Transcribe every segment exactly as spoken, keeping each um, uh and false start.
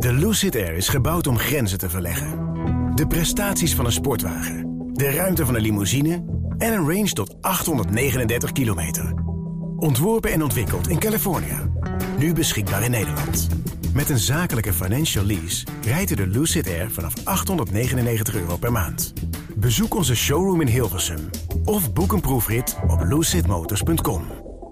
De Lucid Air is gebouwd om grenzen te verleggen. De prestaties van een sportwagen, de ruimte van een limousine en een range tot achthonderdnegenendertig kilometer. Ontworpen en ontwikkeld in Californië. Nu beschikbaar in Nederland. Met een zakelijke financial lease rijdt u de Lucid Air vanaf achthonderdnegenennegentig euro per maand. Bezoek onze showroom in Hilversum of boek een proefrit op lucid motors punt com.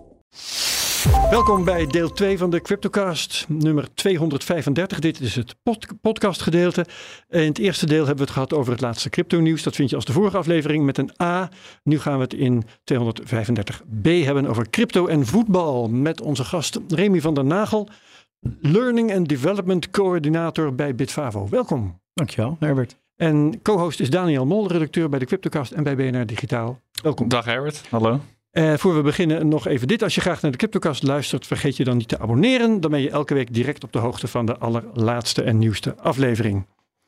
Welkom bij deel twee van de Cryptocast, nummer tweehonderdvijfendertig. Dit is het pod- podcastgedeelte. In het eerste deel hebben we het gehad over het laatste crypto-nieuws. Dat vind je als de vorige aflevering met een A. Nu gaan we het in tweehonderdvijfendertig B hebben over crypto en voetbal. Met onze gast Remy van der Nagel, Learning and Development Coördinator bij Bitfavo. Welkom. Dankjewel, Herbert. En co-host is Daniel Mol, redacteur bij de Cryptocast en bij B N R Digitaal. Welkom. Dag Herbert, hallo. Uh, voor we beginnen nog even dit. Als je graag naar de Cryptocast luistert, vergeet je dan niet te abonneren. Dan ben je elke week direct op de hoogte van de allerlaatste en nieuwste aflevering.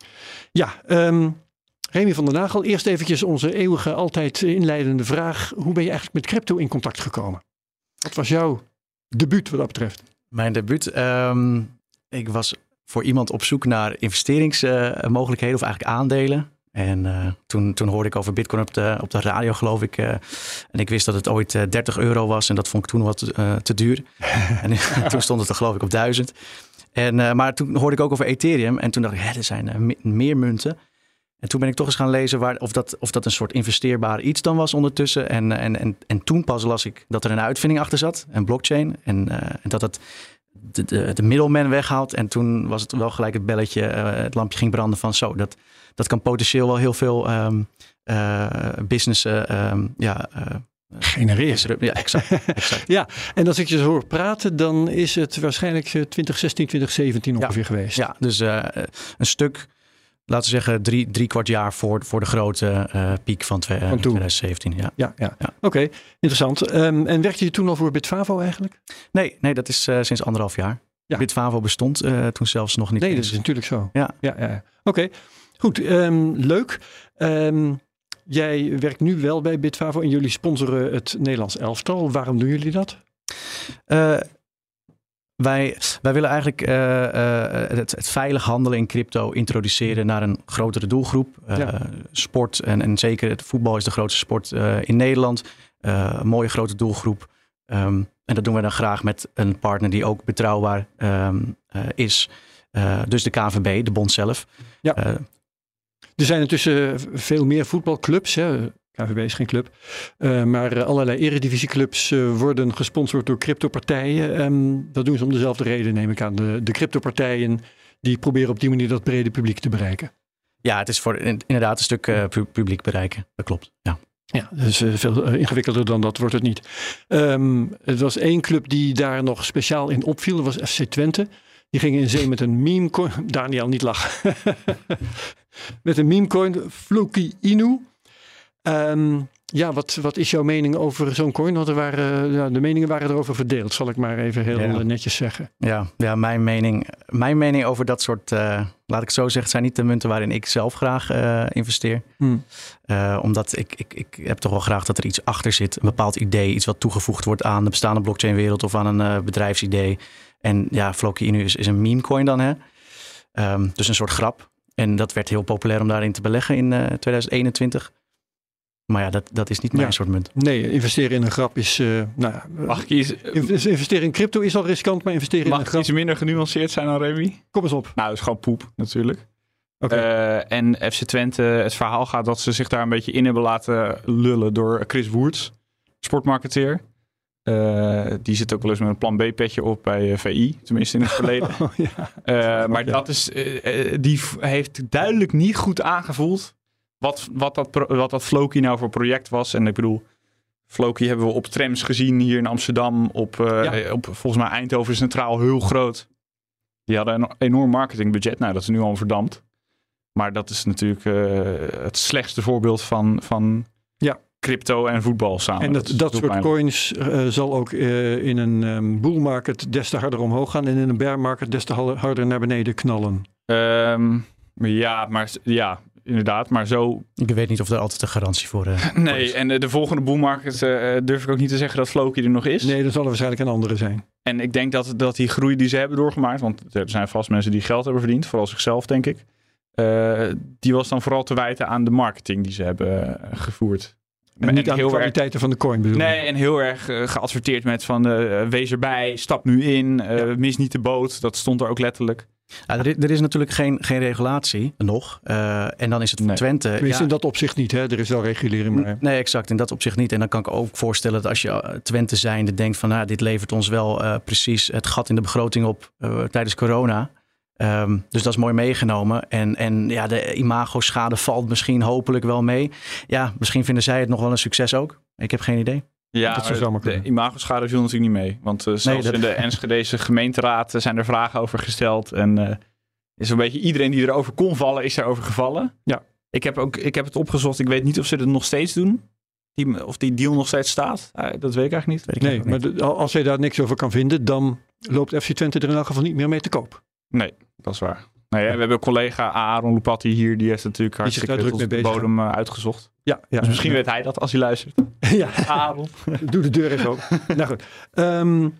Ja, um, Remy van der Nagel. Eerst eventjes onze eeuwige, altijd inleidende vraag. Hoe ben je eigenlijk met crypto in contact gekomen? Wat was jouw debuut wat dat betreft? Mijn debuut? Um, ik was voor iemand op zoek naar investeringsmogelijkheden uh, of eigenlijk aandelen. En uh, toen, toen hoorde ik over Bitcoin op de, op de radio, geloof ik. Uh, en ik wist dat het ooit uh, dertig euro was. En dat vond ik toen wat uh, te duur. En toen stond het er, geloof ik, op duizend. En, uh, maar toen hoorde ik ook over Ethereum. En toen dacht ik, hè, er zijn uh, me- meer munten. En toen ben ik toch eens gaan lezen waar, of, dat, of dat een soort investeerbaar iets dan was ondertussen. En, en, en, en toen pas las ik dat er een uitvinding achter zat. Een blockchain. En, uh, en dat het de, de, de middleman weghaalt. En toen was het wel gelijk het belletje, uh, het lampje ging branden van zo. Dat, dat kan potentieel wel heel veel um, uh, business uh, um, ja, uh, genereren. Ja, exact, exact. Ja, en als ik je zo hoor praten, dan is het waarschijnlijk twintig zestien, twintig zeventien ongeveer ja, geweest. Ja, dus uh, een stuk, laten we zeggen, drie, drie kwart jaar voor, voor de grote uh, piek van, twee, uh, van twintig zeventien. Ja, ja, ja. ja. ja. Oké, okay, interessant. Um, en werkte je toen al voor Bitfavo eigenlijk? Nee, nee dat is uh, sinds anderhalf jaar. Ja. Bitfavo bestond uh, toen zelfs nog niet. Nee, dat is natuurlijk zo. Ja, ja, ja. Oké. Okay. Goed, um, leuk. Um, jij werkt nu wel bij Bitfavo en jullie sponsoren het Nederlands elftal. Waarom doen jullie dat? Uh, wij, wij willen eigenlijk uh, uh, het, het veilig handelen in crypto introduceren naar een grotere doelgroep. Uh, ja. Sport en, en zeker het voetbal is de grootste sport uh, in Nederland. Uh, een mooie grote doelgroep. Um, en dat doen we dan graag met een partner die ook betrouwbaar um, uh, is. Uh, dus de K N V B, de bond zelf. Ja. Uh, Er zijn intussen veel meer voetbalclubs. Hè. K N V B is geen club. Uh, maar allerlei eredivisieclubs uh, worden gesponsord door cryptopartijen. Um, dat doen ze om dezelfde reden, neem ik aan. De, de cryptopartijen die proberen op die manier dat brede publiek te bereiken. Ja, het is voor inderdaad een stuk uh, publiek bereiken. Dat klopt, ja. Ja, dus uh, veel ingewikkelder dan dat wordt het niet. Um, het was één club die daar nog speciaal in opviel. Dat was F C Twente. Die gingen in zee met een meme coin. Daniel, niet lachen. Met een meme coin, Floki Inu. Um, ja, wat, wat is jouw mening over zo'n coin? Want er waren, ja, de meningen waren erover verdeeld, zal ik maar even heel ja. netjes zeggen. Ja, ja mijn, mening, mijn mening over dat soort, uh, laat ik zo zeggen, zijn niet de munten waarin ik zelf graag uh, investeer. Hmm. Uh, omdat ik, ik, ik heb toch wel graag dat er iets achter zit. Een bepaald idee, iets wat toegevoegd wordt aan de bestaande blockchain-wereld of aan een uh, bedrijfsidee. En ja, Floki Inu is, is een meme coin dan, hè. Um, dus een soort grap. En dat werd heel populair om daarin te beleggen in uh, twintig eenentwintig. Maar ja, dat, dat is niet mijn ja. soort munt. Nee, investeren in een grap is... Uh, nou, mag ik iets, investeren in crypto is al riskant, maar investeren mag in een grap... Mag iets minder genuanceerd zijn dan Remy? Kom eens op. Nou, dat is gewoon poep natuurlijk. Okay. Uh, en F C Twente, het verhaal gaat dat ze zich daar een beetje in hebben laten lullen door Chris Woerts, sportmarketeer. Uh, die zit ook wel eens met een plan B petje op bij uh, V I, tenminste in het verleden. Oh, ja. uh, maar dat is, uh, die heeft duidelijk niet goed aangevoeld wat, wat, dat, pro- wat dat Floki nou voor project was. En ik bedoel, Floki hebben we op trams gezien hier in Amsterdam, op, uh, ja. op volgens mij Eindhoven Centraal heel groot. Die hadden een enorm marketingbudget, nou dat is nu al verdampt. Maar dat is natuurlijk uh, het slechtste voorbeeld van... van ja. crypto en voetbal samen. En dat, dat, dat soort pijnlijk. coins uh, zal ook uh, in een um, bull market des te harder omhoog gaan en in een bear market des te harder naar beneden knallen. Um, ja, maar ja, inderdaad. Maar zo... Ik weet niet of er altijd een garantie voor uh, Nee, is. en uh, de volgende bull market uh, durf ik ook niet te zeggen dat Floki er nog is. Nee, dat zal er waarschijnlijk een andere zijn. En ik denk dat, dat die groei die ze hebben doorgemaakt, want er zijn vast mensen die geld hebben verdiend, vooral zichzelf denk ik. Uh, die was dan vooral te wijten aan de marketing die ze hebben uh, gevoerd. En, en niet aan de kwaliteiten erg, van de coin bedoel Nee, en heel erg uh, geadverteerd met van uh, wees erbij, stap nu in, uh, ja. mis niet de boot. Dat stond er ook letterlijk. Ja, er, er is natuurlijk geen, geen regulatie nog. Uh, en dan is het voor nee. Twente... Tenminste, ja, in dat opzicht niet. Hè? Er is wel regulering. Maar... Nee, exact. In dat opzicht niet. En dan kan ik ook voorstellen dat als je Twente zijnde denkt van... Nou, dit levert ons wel uh, precies het gat in de begroting op uh, tijdens corona. Um, dus dat is mooi meegenomen. En, en ja, de imago-schade valt misschien hopelijk wel mee. Ja, misschien vinden zij het nog wel een succes ook. Ik heb geen idee. Ja, dat maar de imago-schade viel natuurlijk niet mee. Want uh, zelfs nee, dat... in de Enschedese gemeenteraad zijn er vragen over gesteld. En uh, is een beetje iedereen die erover kon vallen, is erover gevallen. Ja. Ik heb, ook, ik heb het opgezocht. Ik weet niet of ze het nog steeds doen. Die, of die deal nog steeds staat. Uh, dat weet ik eigenlijk niet. Weet ik nee, maar niet. De, als je daar niks over kan vinden, dan loopt F C Twente er in elk geval niet meer mee te koop. Nee, dat is waar. Nou ja, we hebben een collega Aaron Lupatti hier, die heeft natuurlijk hartstikke tot de bodem uh, uitgezocht. Ja, ja, dus misschien ja. weet hij dat als hij luistert. Ja, Aaron. Doe de deur even open. Nou goed. Um,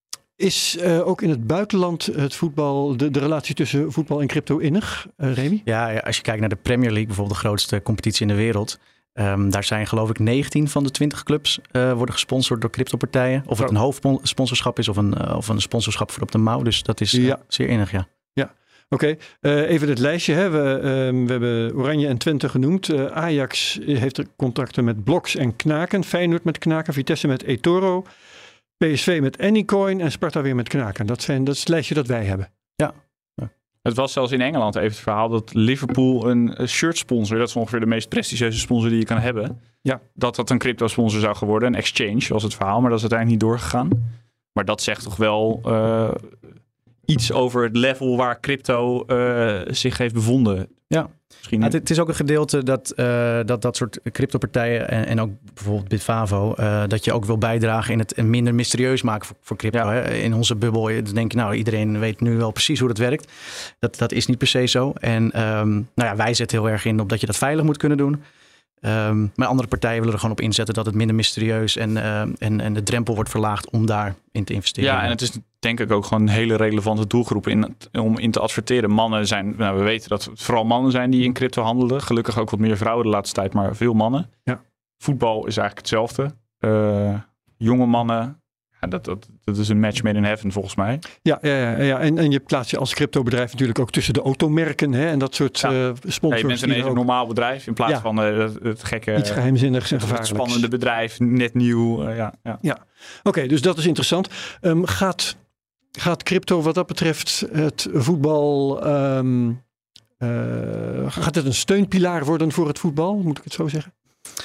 is uh, ook in het buitenland het voetbal, de, de relatie tussen voetbal en crypto innig, uh, Remy? Ja, ja, als je kijkt naar de Premier League, bijvoorbeeld de grootste competitie in de wereld. Um, daar zijn geloof ik negentien van de twintig clubs uh, worden gesponsord door cryptopartijen. Of het een hoofdsponsorschap is of een, uh, of een sponsorschap voor op de mouw. Dus dat is uh, ja. zeer innig, ja. Ja, oké. Okay. Uh, even het lijstje. Hè. We, uh, we hebben Oranje en Twente genoemd. Uh, Ajax heeft er contracten met Bloks en Knaken. Feyenoord met Knaken. Vitesse met eToro. P S V met Anycoin. En Sparta weer met Knaken. Dat, zijn, dat is het lijstje dat wij hebben. Ja. Het was zelfs in Engeland even het verhaal dat Liverpool een shirt sponsor, dat is ongeveer de meest prestigieuze sponsor die je kan hebben. Ja. Dat dat een crypto sponsor zou geworden. Een exchange was het verhaal, maar dat is uiteindelijk niet doorgegaan. Maar dat zegt toch wel uh, iets over het level waar crypto uh, zich heeft bevonden. Ja. Ja, het, het is ook een gedeelte dat uh, dat, dat soort cryptopartijen en, en ook bijvoorbeeld Bitfavo, uh, dat je ook wil bijdragen in het minder mysterieus maken voor, voor crypto. Ja. Hè? In onze bubbel, dan denk je nou, iedereen weet nu wel precies hoe dat werkt. Dat, dat is niet per se zo. En um, nou ja, wij zetten heel erg in op dat je dat veilig moet kunnen doen. Um, maar andere partijen willen er gewoon op inzetten dat het minder mysterieus en, uh, en, en de drempel wordt verlaagd om daarin te investeren. Ja, en het is denk ik ook gewoon een hele relevante doelgroep in, om in te adverteren. Mannen zijn, nou, we weten dat het vooral mannen zijn die in crypto handelen. Gelukkig ook wat meer vrouwen de laatste tijd, maar veel mannen. Ja. Voetbal is eigenlijk hetzelfde. Uh, jonge mannen, ja, dat, dat, dat is een match made in heaven volgens mij. Ja, ja, ja, ja. En, en je plaatst je als cryptobedrijf natuurlijk ook tussen de automerken, hè, en dat soort ja. uh, sponsors. Ja, je bent ineens een normaal bedrijf in plaats ja. van uh, het, het gekke... Iets geheimzinnigs en gevaarlijks. Het spannende bedrijf, net nieuw. Uh, ja, ja. ja. Oké, okay, dus dat is interessant. Um, gaat, gaat crypto wat dat betreft het voetbal... Um, uh, gaat het een steunpilaar worden voor het voetbal? Moet ik het zo zeggen?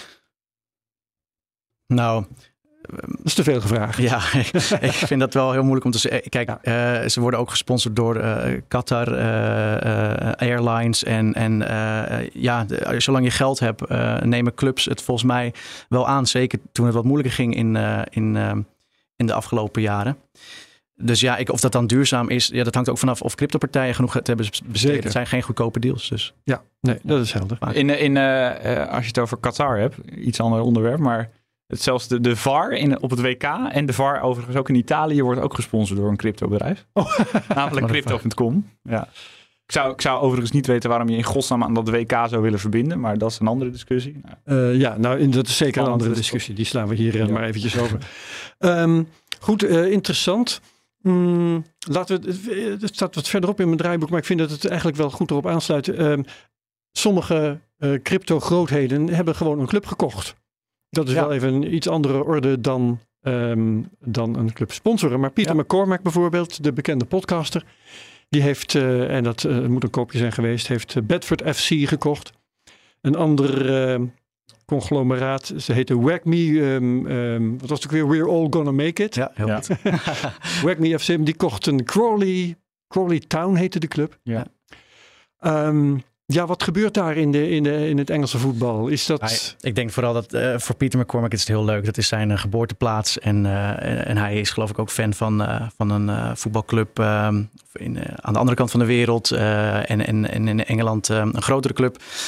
Nou... Dat is te veel gevraagd. Ja, ik vind dat wel heel moeilijk om te zeggen. Kijk, ja. uh, ze worden ook gesponsord door uh, Qatar uh, uh, Airlines. En, en uh, ja, de, zolang je geld hebt, uh, nemen clubs het volgens mij wel aan. Zeker toen het wat moeilijker ging in, uh, in, uh, in de afgelopen jaren. Dus ja, ik, of dat dan duurzaam is, ja, dat hangt ook vanaf of cryptopartijen genoeg te hebben besteed. Het zijn geen goedkope deals. Dus. Ja, nee, dat is helder. In, in, uh, als je het over Qatar hebt, iets ander onderwerp, maar... Het, zelfs de, de V A R in, op het W K en de V A R overigens ook in Italië wordt ook gesponsord door een cryptobedrijf. Oh. Namelijk crypto punt com. Ja. Ik, zou, ik zou overigens niet weten waarom je in godsnaam aan dat W K zou willen verbinden, maar dat is een andere discussie. Nou. Uh, ja, nou dat is zeker een andere discussie. Die slaan we hier ja. maar eventjes over. Um, goed, uh, interessant. Mm, laten we, het staat wat verderop in mijn draaiboek, maar ik vind dat het eigenlijk wel goed erop aansluit. Um, sommige uh, crypto grootheden hebben gewoon een club gekocht. Dat is ja. wel even een iets andere orde dan, um, dan een club sponsoren. Maar Peter ja. McCormack bijvoorbeeld, de bekende podcaster, die heeft, uh, en dat uh, moet een koopje zijn geweest, heeft uh, Bedford F C gekocht. Een ander uh, conglomeraat, ze heette WAGME, um, um, wat was het ook weer? We're all gonna make it. Ja, heel ja. goed. WAGME F C, die kocht een Crawley, Crawley Town heette de club. Ja. Um, Ja, wat gebeurt daar in, de, in, de, in het Engelse voetbal? Is dat... Hij, ik denk vooral dat uh, voor Peter McCormack is het heel leuk. Dat is zijn uh, geboorteplaats. En, uh, en hij is geloof ik ook fan van, uh, van een uh, voetbalclub uh, in, uh, aan de andere kant van de wereld. Uh, en, en, en in Engeland uh, een grotere club.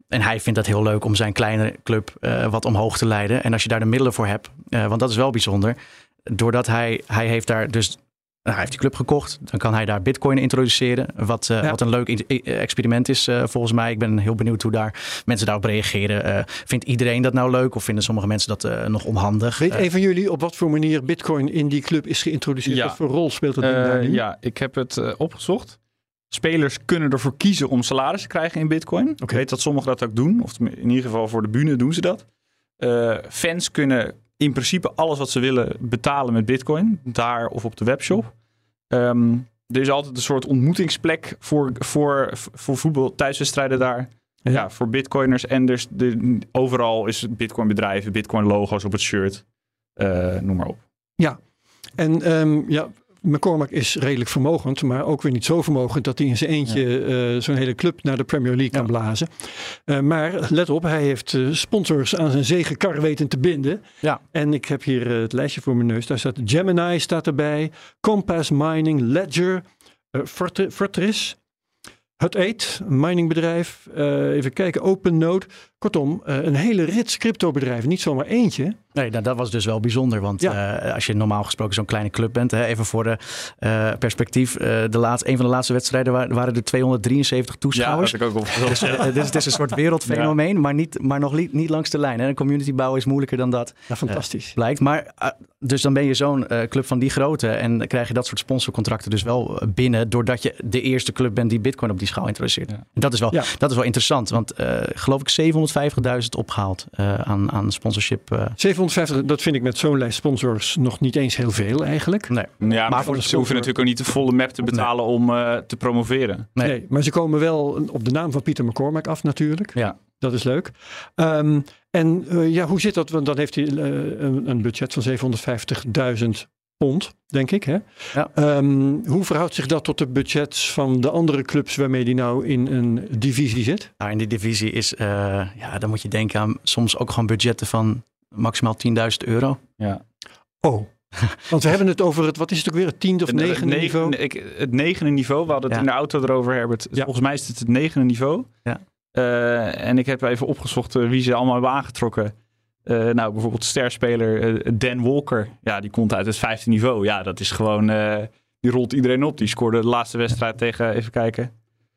en hij vindt dat heel leuk om zijn kleine club uh, wat omhoog te leiden. En als je daar de middelen voor hebt, uh, want dat is wel bijzonder. Doordat hij, hij heeft daar dus... Hij heeft die club gekocht. Dan kan hij daar Bitcoin introduceren. Wat, uh, ja. wat een leuk experiment is uh, volgens mij. Ik ben heel benieuwd hoe daar mensen daarop reageren. Uh, vindt iedereen dat nou leuk? Of vinden sommige mensen dat uh, nog onhandig? Weet uh, een van jullie op wat voor manier Bitcoin in die club is geïntroduceerd? Ja. Wat voor rol speelt het uh, daar nu? Ja, ik heb het uh, opgezocht. Spelers kunnen ervoor kiezen om salaris te krijgen in Bitcoin. Okay. Ik weet dat sommigen dat ook doen. Of in ieder geval voor de bühne doen ze dat. Uh, fans kunnen in principe alles wat ze willen betalen met Bitcoin. Daar of op de webshop. Um, er is altijd een soort ontmoetingsplek voor, voor, voor voetbal, thuiswedstrijden daar. Ja. Ja, voor Bitcoiners. En dus de, overal is Bitcoin bedrijven, Bitcoin logo's op het shirt. Uh, noem maar op. Ja, en um, ja... McCormack is redelijk vermogend, maar ook weer niet zo vermogend dat hij in zijn eentje ja. uh, zo'n hele club naar de Premier League kan ja. blazen. Uh, maar let op, hij heeft uh, sponsors aan zijn zegenkar weten te binden. Ja. En ik heb hier uh, het lijstje voor mijn neus. Daar staat Gemini staat erbij, Compass Mining, Ledger, uh, Fortress, Hut acht, een miningbedrijf. Uh, even kijken, OpenNode. Kortom, uh, een hele rits cryptobedrijven, niet zomaar eentje. Nee, nou, dat was dus wel bijzonder. Want ja. uh, als je normaal gesproken zo'n kleine club bent. Hè, even voor de uh, perspectief. Uh, de laatste, een van de laatste wedstrijden waren, waren er tweehonderddrieënzeventig toeschouwers. Ja, dat heb ik ook opgezocht. Dus, uh, dit, is, dit is een soort wereldfenomeen. Ja. Maar, niet, maar nog li- niet langs de lijn. Hè. Een community bouwen is moeilijker dan dat. Ja, fantastisch. Uh, blijkt. Maar uh, dus dan ben je zo'n uh, club van die grootte. En dan krijg je dat soort sponsorcontracten dus wel binnen. Doordat je de eerste club bent die Bitcoin op die schaal introduceert. Ja. En dat is wel, ja. dat is wel interessant. Want uh, geloof ik zevenhonderdvijftigduizend opgehaald uh, aan, aan sponsorship. Uh. zevenhonderdvijftig, dat vind ik met zo'n lijst sponsors nog niet eens heel veel eigenlijk. Nee. Ja, maar, maar voor de ze hoeven natuurlijk ook niet de volle map te betalen nee. om uh, te promoveren. Nee. nee, maar ze komen wel op de naam van Peter McCormack af natuurlijk. Ja. Dat is leuk. Um, en uh, ja, hoe zit dat? Want dan heeft hij uh, een, een budget van zevenhonderdvijftigduizend pond, denk ik. Hè? Ja. Um, hoe verhoudt zich dat tot de budgets van de andere clubs waarmee hij nou in een divisie zit? Nou, in die divisie is, uh, ja, dan moet je denken aan soms ook gewoon budgetten van maximaal tienduizend euro. Ja. Oh. Want we hebben het over het, wat is het ook weer, het tiende of negende negen, niveau? Ik, het negende niveau, we hadden het ja. in de auto erover, Herbert. Ja. Volgens mij is het het negende niveau. Ja. Uh, en ik heb even opgezocht uh, wie ze allemaal hebben aangetrokken. Uh, nou, bijvoorbeeld sterspeler uh, Dan Walker. Ja, die komt uit het vijfde niveau. Ja, dat is gewoon, uh, die rolt iedereen op. Die scoorde de laatste wedstrijd tegen, even kijken,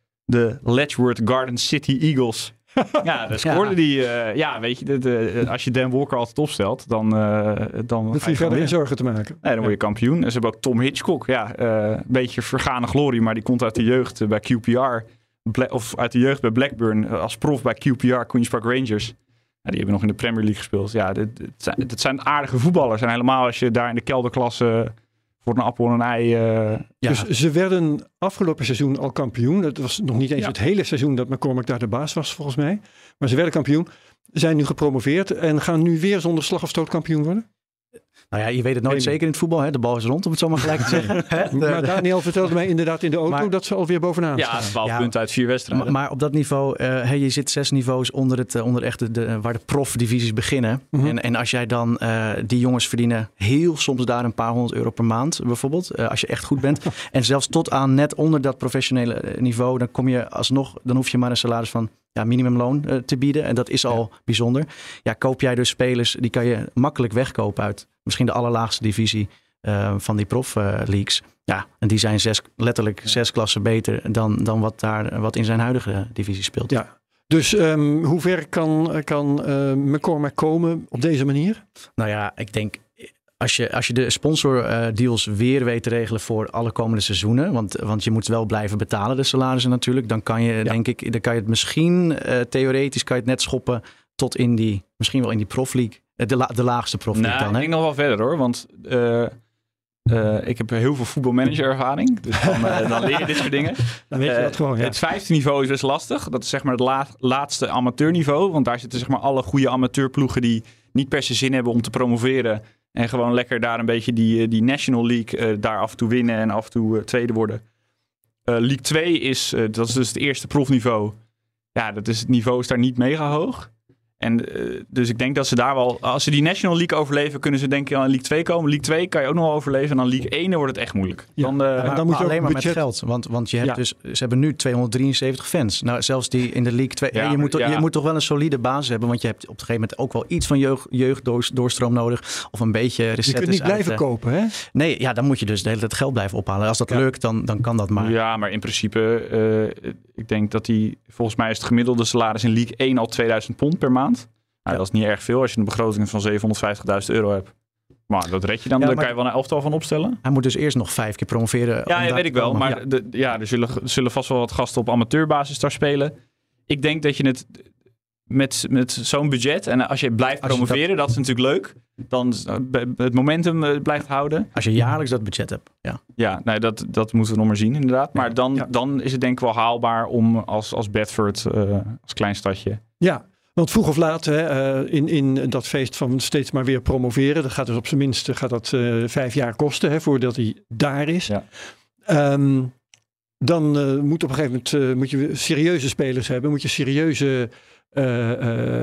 de Letchworth Garden City Eagles. Ja, daar scoorde ja. die. Uh, ja, weet je, de, de, als je Dan Walker altijd opstelt, dan... Uh, dan hoef je verder geen zorgen te maken. Nee, dan word je kampioen. En ze hebben ook Tom Hitchcock. Ja, uh, een beetje vergane glorie, maar die komt uit de jeugd uh, bij Q P R. Bla- of uit de jeugd bij Blackburn. Uh, als prof bij Q P R, Queen's Park Rangers. Ja, die hebben nog in de Premier League gespeeld. Ja, dit, dit, zijn, dit zijn aardige voetballers. En helemaal als je daar in de kelderklasse voor een appel en een ei... Uh, ja. Dus ze werden afgelopen seizoen al kampioen. Dat was nog niet eens ja. het hele seizoen dat McCormack daar de baas was, volgens mij. Maar ze werden kampioen. Zijn nu gepromoveerd en gaan nu weer zonder slag of stoot kampioen worden? Nou ja, je weet het nooit zeker in het voetbal. Hè? De bal is rond, om het zo maar gelijk te zeggen. de, maar Daniel vertelde mij inderdaad in de auto maar, dat ze alweer bovenaan ja, staan. Ja, twaalf ja, punten uit vier wedstrijden. Maar, maar op dat niveau, uh, hey, je zit zes niveaus onder, het, uh, onder echt de, de, waar de profdivisies beginnen. Mm-hmm. En, en als jij dan, uh, die jongens verdienen heel soms daar een paar honderd euro per maand bijvoorbeeld. Uh, als je echt goed bent. En zelfs tot aan net onder dat professionele niveau, dan kom je alsnog, dan hoef je maar een salaris van... Ja, minimumloon uh, te bieden. En dat is al ja. bijzonder. Ja, koop jij dus spelers, die kan je makkelijk wegkopen uit misschien de allerlaagste divisie uh, van die prof-leagues. Uh, ja, en die zijn zes, letterlijk ja. zes klassen beter dan, dan wat, daar, wat in zijn huidige divisie speelt. Ja. Dus um, hoe ver kan, kan uh, McCormack komen op deze manier? Nou ja, ik denk... Als je, als je de sponsordeals uh, weer weet te regelen voor alle komende seizoenen, want, want je moet wel blijven betalen, de salarissen natuurlijk, dan kan je, ja. denk ik, dan kan je het misschien, uh, theoretisch kan je het net schoppen tot in die, misschien wel in die profleague, uh, de, la, de laagste profleague nou, dan. Ik denk nog wel verder hoor, want uh, uh, ik heb heel veel voetbalmanager ervaring, dus dan, uh, dan leer je dit soort dingen. Dan weet je uh, dat gewoon, ja. Het vijfde niveau is best lastig, dat is zeg maar het la- laatste amateurniveau, want daar zitten zeg maar alle goede amateurploegen die niet per se zin hebben om te promoveren. En gewoon lekker daar een beetje die, die National League uh, daar af en toe winnen en af en toe uh, tweede worden. Uh, League twee is, uh, dat is dus het eerste profniveau. Ja, dat is, het niveau is daar niet mega hoog. En uh, dus ik denk dat ze daar wel... Als ze die National League overleven, kunnen ze denk ik aan League twee komen. League twee kan je ook nog wel overleven. En dan League één dan wordt het echt moeilijk. Ja. Dan, uh, Ja, maar, dan moet je maar alleen maar budget... met geld. Want, want je hebt ja. dus, ze hebben nu tweehonderddrieënzeventig fans. Nou, zelfs die in de League twee. Ja, je, moet, ja. je moet toch wel een solide basis hebben. Want je hebt op een gegeven moment ook wel iets van jeugd, jeugddoorstroom nodig. Of een beetje recettes. Je kunt niet blijven uit, uh, kopen, hè? Nee, ja, dan moet je dus de hele tijd geld blijven ophalen. Als dat Ja. lukt, dan, dan kan dat maar. Ja, maar in principe... Uh, ik denk dat die... Volgens mij is het gemiddelde salaris in League één al tweeduizend pond per maand. Nou, Ja. dat is niet erg veel als je een begroting van zevenhonderdvijftigduizend euro hebt. Maar dat red je dan. Ja, Daar maar- kan je wel een elftal van opstellen. Hij moet dus eerst nog vijf keer promoveren. om Ja, daar ja weet te ik wel. komen. Maar Ja. de, ja, er zullen, er zullen vast wel wat gasten op amateurbasis daar spelen. Ik denk dat je het met, met zo'n budget... En als je blijft Als je promoveren, dat... dat is natuurlijk leuk. Dan het momentum uh, blijft houden. Als je jaarlijks dat budget hebt. Ja. Ja, nee, dat, dat moeten we nog maar zien inderdaad. Maar dan, Ja. dan is het denk ik wel haalbaar om als, als Bedford, uh, als klein stadje... Ja, want vroeg of laat hè, uh, in, in dat feest van steeds maar weer promoveren. Dat gaat dus op zijn minst gaat dat, uh, vijf jaar kosten hè, voordat hij daar is. Ja. Um, dan uh, moet op een gegeven moment uh, moet je serieuze spelers hebben. Moet je serieuze uh,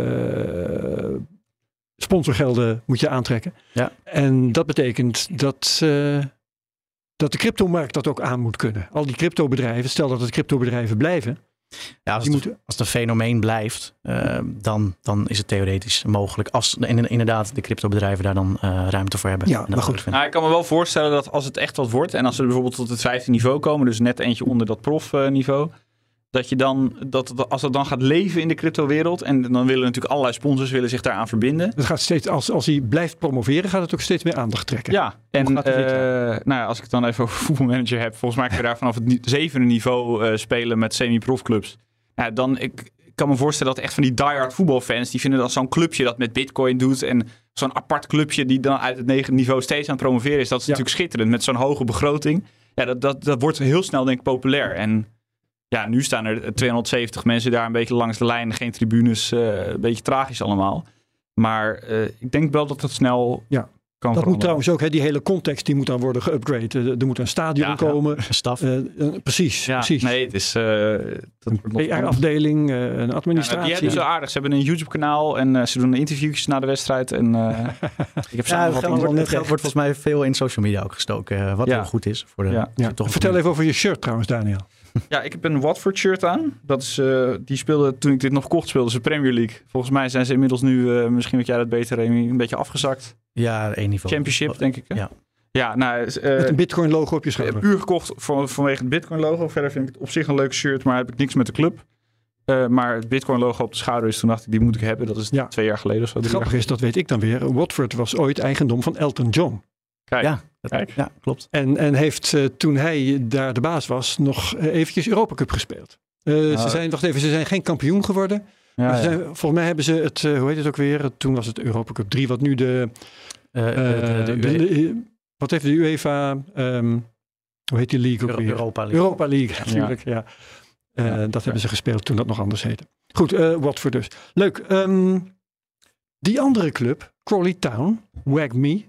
uh, sponsorgelden moet je aantrekken. Ja. En dat betekent dat... Uh, dat de cryptomarkt dat ook aan moet kunnen. Al die cryptobedrijven, stel dat het cryptobedrijven blijven. Ja, als, die het, moeten... als het een fenomeen blijft, uh, dan, dan is het theoretisch mogelijk. Als inderdaad de cryptobedrijven daar dan uh, ruimte voor hebben. Ja, maar goed. Nou, ik kan me wel voorstellen dat als het echt wat wordt... en als ze bijvoorbeeld tot het vijfde niveau komen... dus net eentje onder dat profniveau... dat je dan, dat, als het dan gaat leven in de cryptowereld... en dan willen natuurlijk allerlei sponsors willen zich daaraan verbinden. Het gaat steeds, als, als hij blijft promoveren, gaat het ook steeds meer aandacht trekken. Ja, en Hoe gaat het uh, dit nou ja, als ik het dan even over voetbalmanager heb... volgens mij kun je daar vanaf het ni- zevende niveau uh, spelen met semi-profclubs. Ja, dan, ik, ik kan me voorstellen dat echt van die diehard voetbalfans... die vinden dat zo'n clubje dat met bitcoin doet... en zo'n apart clubje die dan uit het negende niveau steeds aan het promoveren is... dat is Ja. natuurlijk schitterend met zo'n hoge begroting. Ja, dat, dat, dat wordt heel snel denk ik populair. En ja, nu staan er tweehonderdzeventig mensen daar een beetje langs de lijn... geen tribunes, uh, een beetje tragisch allemaal. Maar uh, ik denk wel dat het snel... Ja. Kan Dat moet veranderen. trouwens ook, hè, die hele context die moet dan worden geüpgrade. Er, er moet een stadion Ja, komen. Staf. Uh, uh, precies, Ja, precies. nee, het is... Uh, dat wordt nog P R-afdeling, uh, een Ja, administratie. die hebben zo aardig. Ze hebben een YouTube-kanaal en uh, ze doen interviewjes na de wedstrijd. En uh, ik heb Ja, samen het wat geld, wordt, net het geld wordt volgens mij veel in social media ook gestoken. Uh, wat Ja. wel goed is. Voor de, Ja. Ja. toch Vertel even over je shirt trouwens, Daniel. Ja, ik heb een Watford shirt aan. Dat is, uh, die speelde, toen ik dit nog kocht, speelden ze Premier League. Volgens mij zijn ze inmiddels nu, uh, misschien weet jij dat beter, Remy, een beetje afgezakt. Ja, één niveau. Championship, denk ik. Hè? Ja. Ja, nou... Met Uh, een bitcoin logo op je schouder. puur gekocht van, vanwege het Bitcoin logo. Verder vind ik het op zich een leuk shirt, maar heb ik niks met de club. Uh, maar het Bitcoin logo op de schouder is, toen dacht ik, die moet ik hebben. Dat is Ja. twee jaar geleden of zo. Het drie jaar grappige is, dat weet ik dan weer. Watford was ooit eigendom van Elton John. Kijk, Ja, dat, Kijk. ja, klopt. En, en heeft uh, toen hij daar de baas was, nog uh, eventjes Europa Cup gespeeld. Uh, Ah. Ze zijn, wacht even, ze zijn geen kampioen geworden. ja, Maar ze ja. zijn, volgens mij hebben ze het, uh, hoe heet het ook weer? Toen was het Europa Cup drie, wat nu de... Uh, Uh, de, de, de, de, de- wat heeft de UEFA... Um, hoe heet die league ook weer? Europa League. Europa League, natuurlijk. Ja. Uh, Ja. dat hebben ze gespeeld toen dat nog anders heette. Goed, uh, Watford dus. Leuk. Um, die andere club, Crawley Town, Wag Me.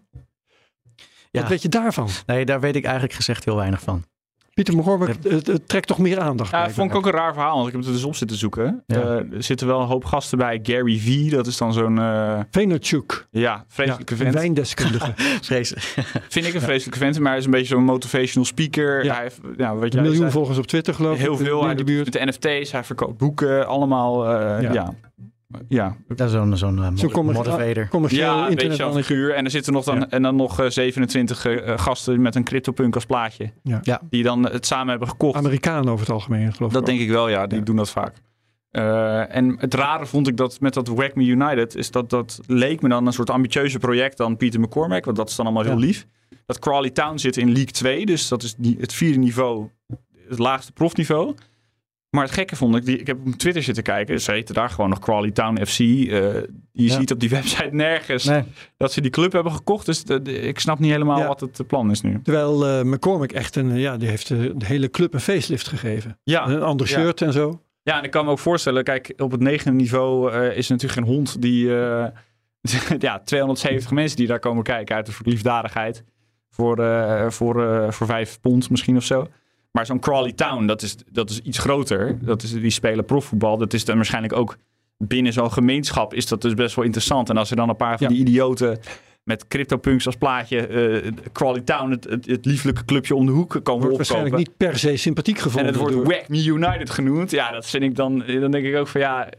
Ja. Wat weet je daarvan? Nee, daar weet ik eigenlijk gezegd heel weinig van. Pieter McCormack uh, uh, trekt toch meer aandacht. Ja, vond ik ook een raar verhaal, want ik heb het er dus op zitten zoeken. Ja. Uh, er zitten wel een hoop gasten bij. Gary V, dat is dan zo'n uh, Vaynerchuk. ja, vreselijke Ja, een vent. wijndeskundige. Vreselijk. Vind ik een vreselijke vent, maar hij is een beetje zo'n motivational speaker. Ja. Hij heeft, ja, wat Een jij miljoen zei, volgers op Twitter geloof ik. heel veel. In Hij de doet buurt. met de N F T's, hij verkoopt boeken, allemaal. Uh, Ja. ja. Ja. ja. Dat is zo'n zo'n uh, mod- Zo'n commer- motivator. Commercieel Ja, een beetje internet. zo'n figuur. En er zitten nog dan, Ja. en dan nog uh, zevenentwintig uh, gasten met een CryptoPunk als plaatje. Ja. Ja. Die dan het samen hebben gekocht. Amerikanen over het algemeen geloof ik. Dat ook. denk ik wel, ja. Die Ja. doen dat vaak. Uh, en het rare vond ik dat met dat Wag Me United... is dat dat leek me dan een soort ambitieuze project dan Peter McCormack. Want dat is dan allemaal heel Ja. lief. Dat Crawley Town zit in League twee. Dus dat is die, het vierde niveau. Het laagste profniveau. Maar het gekke vond ik... Die, ik heb op Twitter zitten kijken. Ze heten daar gewoon nog Crawley Town F C. Uh, je Ja. ziet op die website nergens... Nee. dat ze die club hebben gekocht. Dus de, de- ik snap niet helemaal Ja. wat het plan is nu. Terwijl uh, McCormack echt een, ja, die heeft uh, de hele club een facelift gegeven. Ja, Een ander ja. shirt en zo. Ja, en ik kan me ook voorstellen, kijk, op het negende niveau uh, is er natuurlijk geen hond die... Uh, ja, tweehonderdzeventig mensen die daar komen kijken uit de liefdadigheid. Voor, uh, voor, uh, voor vijf pond misschien of zo. Maar zo'n Crawley Town, dat is, dat is iets groter. Dat is, die spelen profvoetbal. Dat is dan waarschijnlijk ook binnen zo'n gemeenschap is dat dus best wel interessant. En als er dan een paar van ja. die idioten met CryptoPunks als plaatje uh, Crawley Town, het, het, het lieflijke clubje om de hoek, komen opkopen. Wordt waarschijnlijk niet per se sympathiek gevonden. En het wordt door... Whack Me United genoemd. Ja, dat vind ik dan, dan denk ik ook van ja,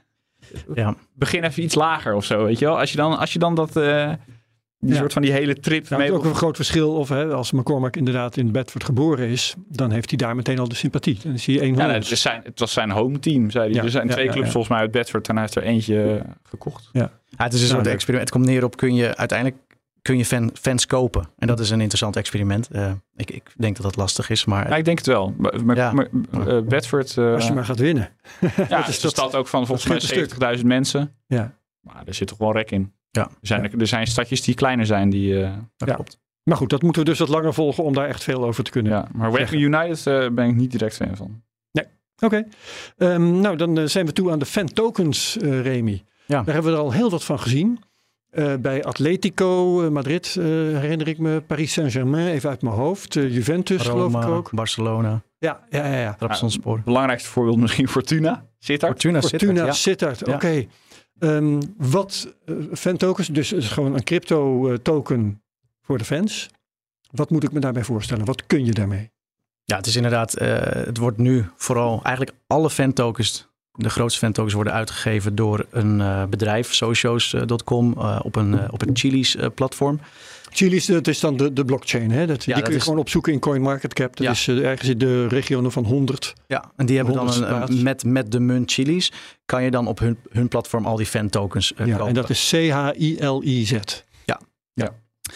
ja. begin even iets lager of zo, weet je wel. Als je dan, als je dan dat... Uh, Die ja. soort van die hele trip. Nou, mee... Het is ook een groot verschil of hè, als McCormack inderdaad in Bedford geboren is, dan heeft hij daar meteen al de sympathie. Dan is hij één ja, nee, het, zijn, het was zijn home team, zei hij. Ja, er zijn ja, twee ja, clubs ja. volgens mij uit Bedford en hij heeft er eentje gekocht. Ja. Ja, het is een soort nou, experiment. Het komt neer op kun je uiteindelijk kun je fan, fans kopen. En dat is een interessant experiment. Uh, ik, ik denk dat dat lastig is, maar... Ja, ik denk het wel. Maar, ja. maar uh, Bedford... Uh, als je maar gaat winnen. Ja, het is een stad ook van volgens mij zeventigduizend mensen. Ja. Maar er zit toch wel rek in. Ja. Er, zijn, er zijn stadjes die kleiner zijn. Die, uh, dat ja. klopt. Maar goed, dat moeten we dus wat langer volgen om daar echt veel over te kunnen. Ja, maar Whack Me United uh, ben ik niet direct fan van. Nee, oké. Okay. Um, nou, dan uh, zijn we toe aan de fan tokens, uh, Remy. Ja. Daar hebben we er al heel wat van gezien. Uh, bij Atletico uh, Madrid uh, herinner ik me, Paris Saint-Germain, even uit mijn hoofd. Uh, Juventus Roma, geloof ik ook. Barcelona. Ja, ja, ja. ja. Trabzonspor. Het belangrijkste voorbeeld misschien Fortuna. Sittard. Fortuna, Fortuna Sittard. Ja. Oké. Okay. Um, wat uh, fan tokens, dus is gewoon een crypto uh, token voor de fans. Wat moet ik me daarbij voorstellen? Wat kun je daarmee? Ja, het is inderdaad, uh, het wordt nu vooral eigenlijk alle fan tokens, de grootste fan tokens worden uitgegeven door een uh, bedrijf, socios punt com, uh, op een, uh, op een Chiliz uh, platform. Chiliz, dat is dan de, de blockchain, hè? Dat, ja, die dat kun je is... gewoon opzoeken in CoinMarketCap. Dat ja. is uh, ergens in de regionen van honderd. Ja, en die hebben dan een, uh, met, met de munt Chiliz kan je dan op hun, hun platform al die fan tokens uh, ja, kopen. En dat is C H I L I Z. Ja, ja.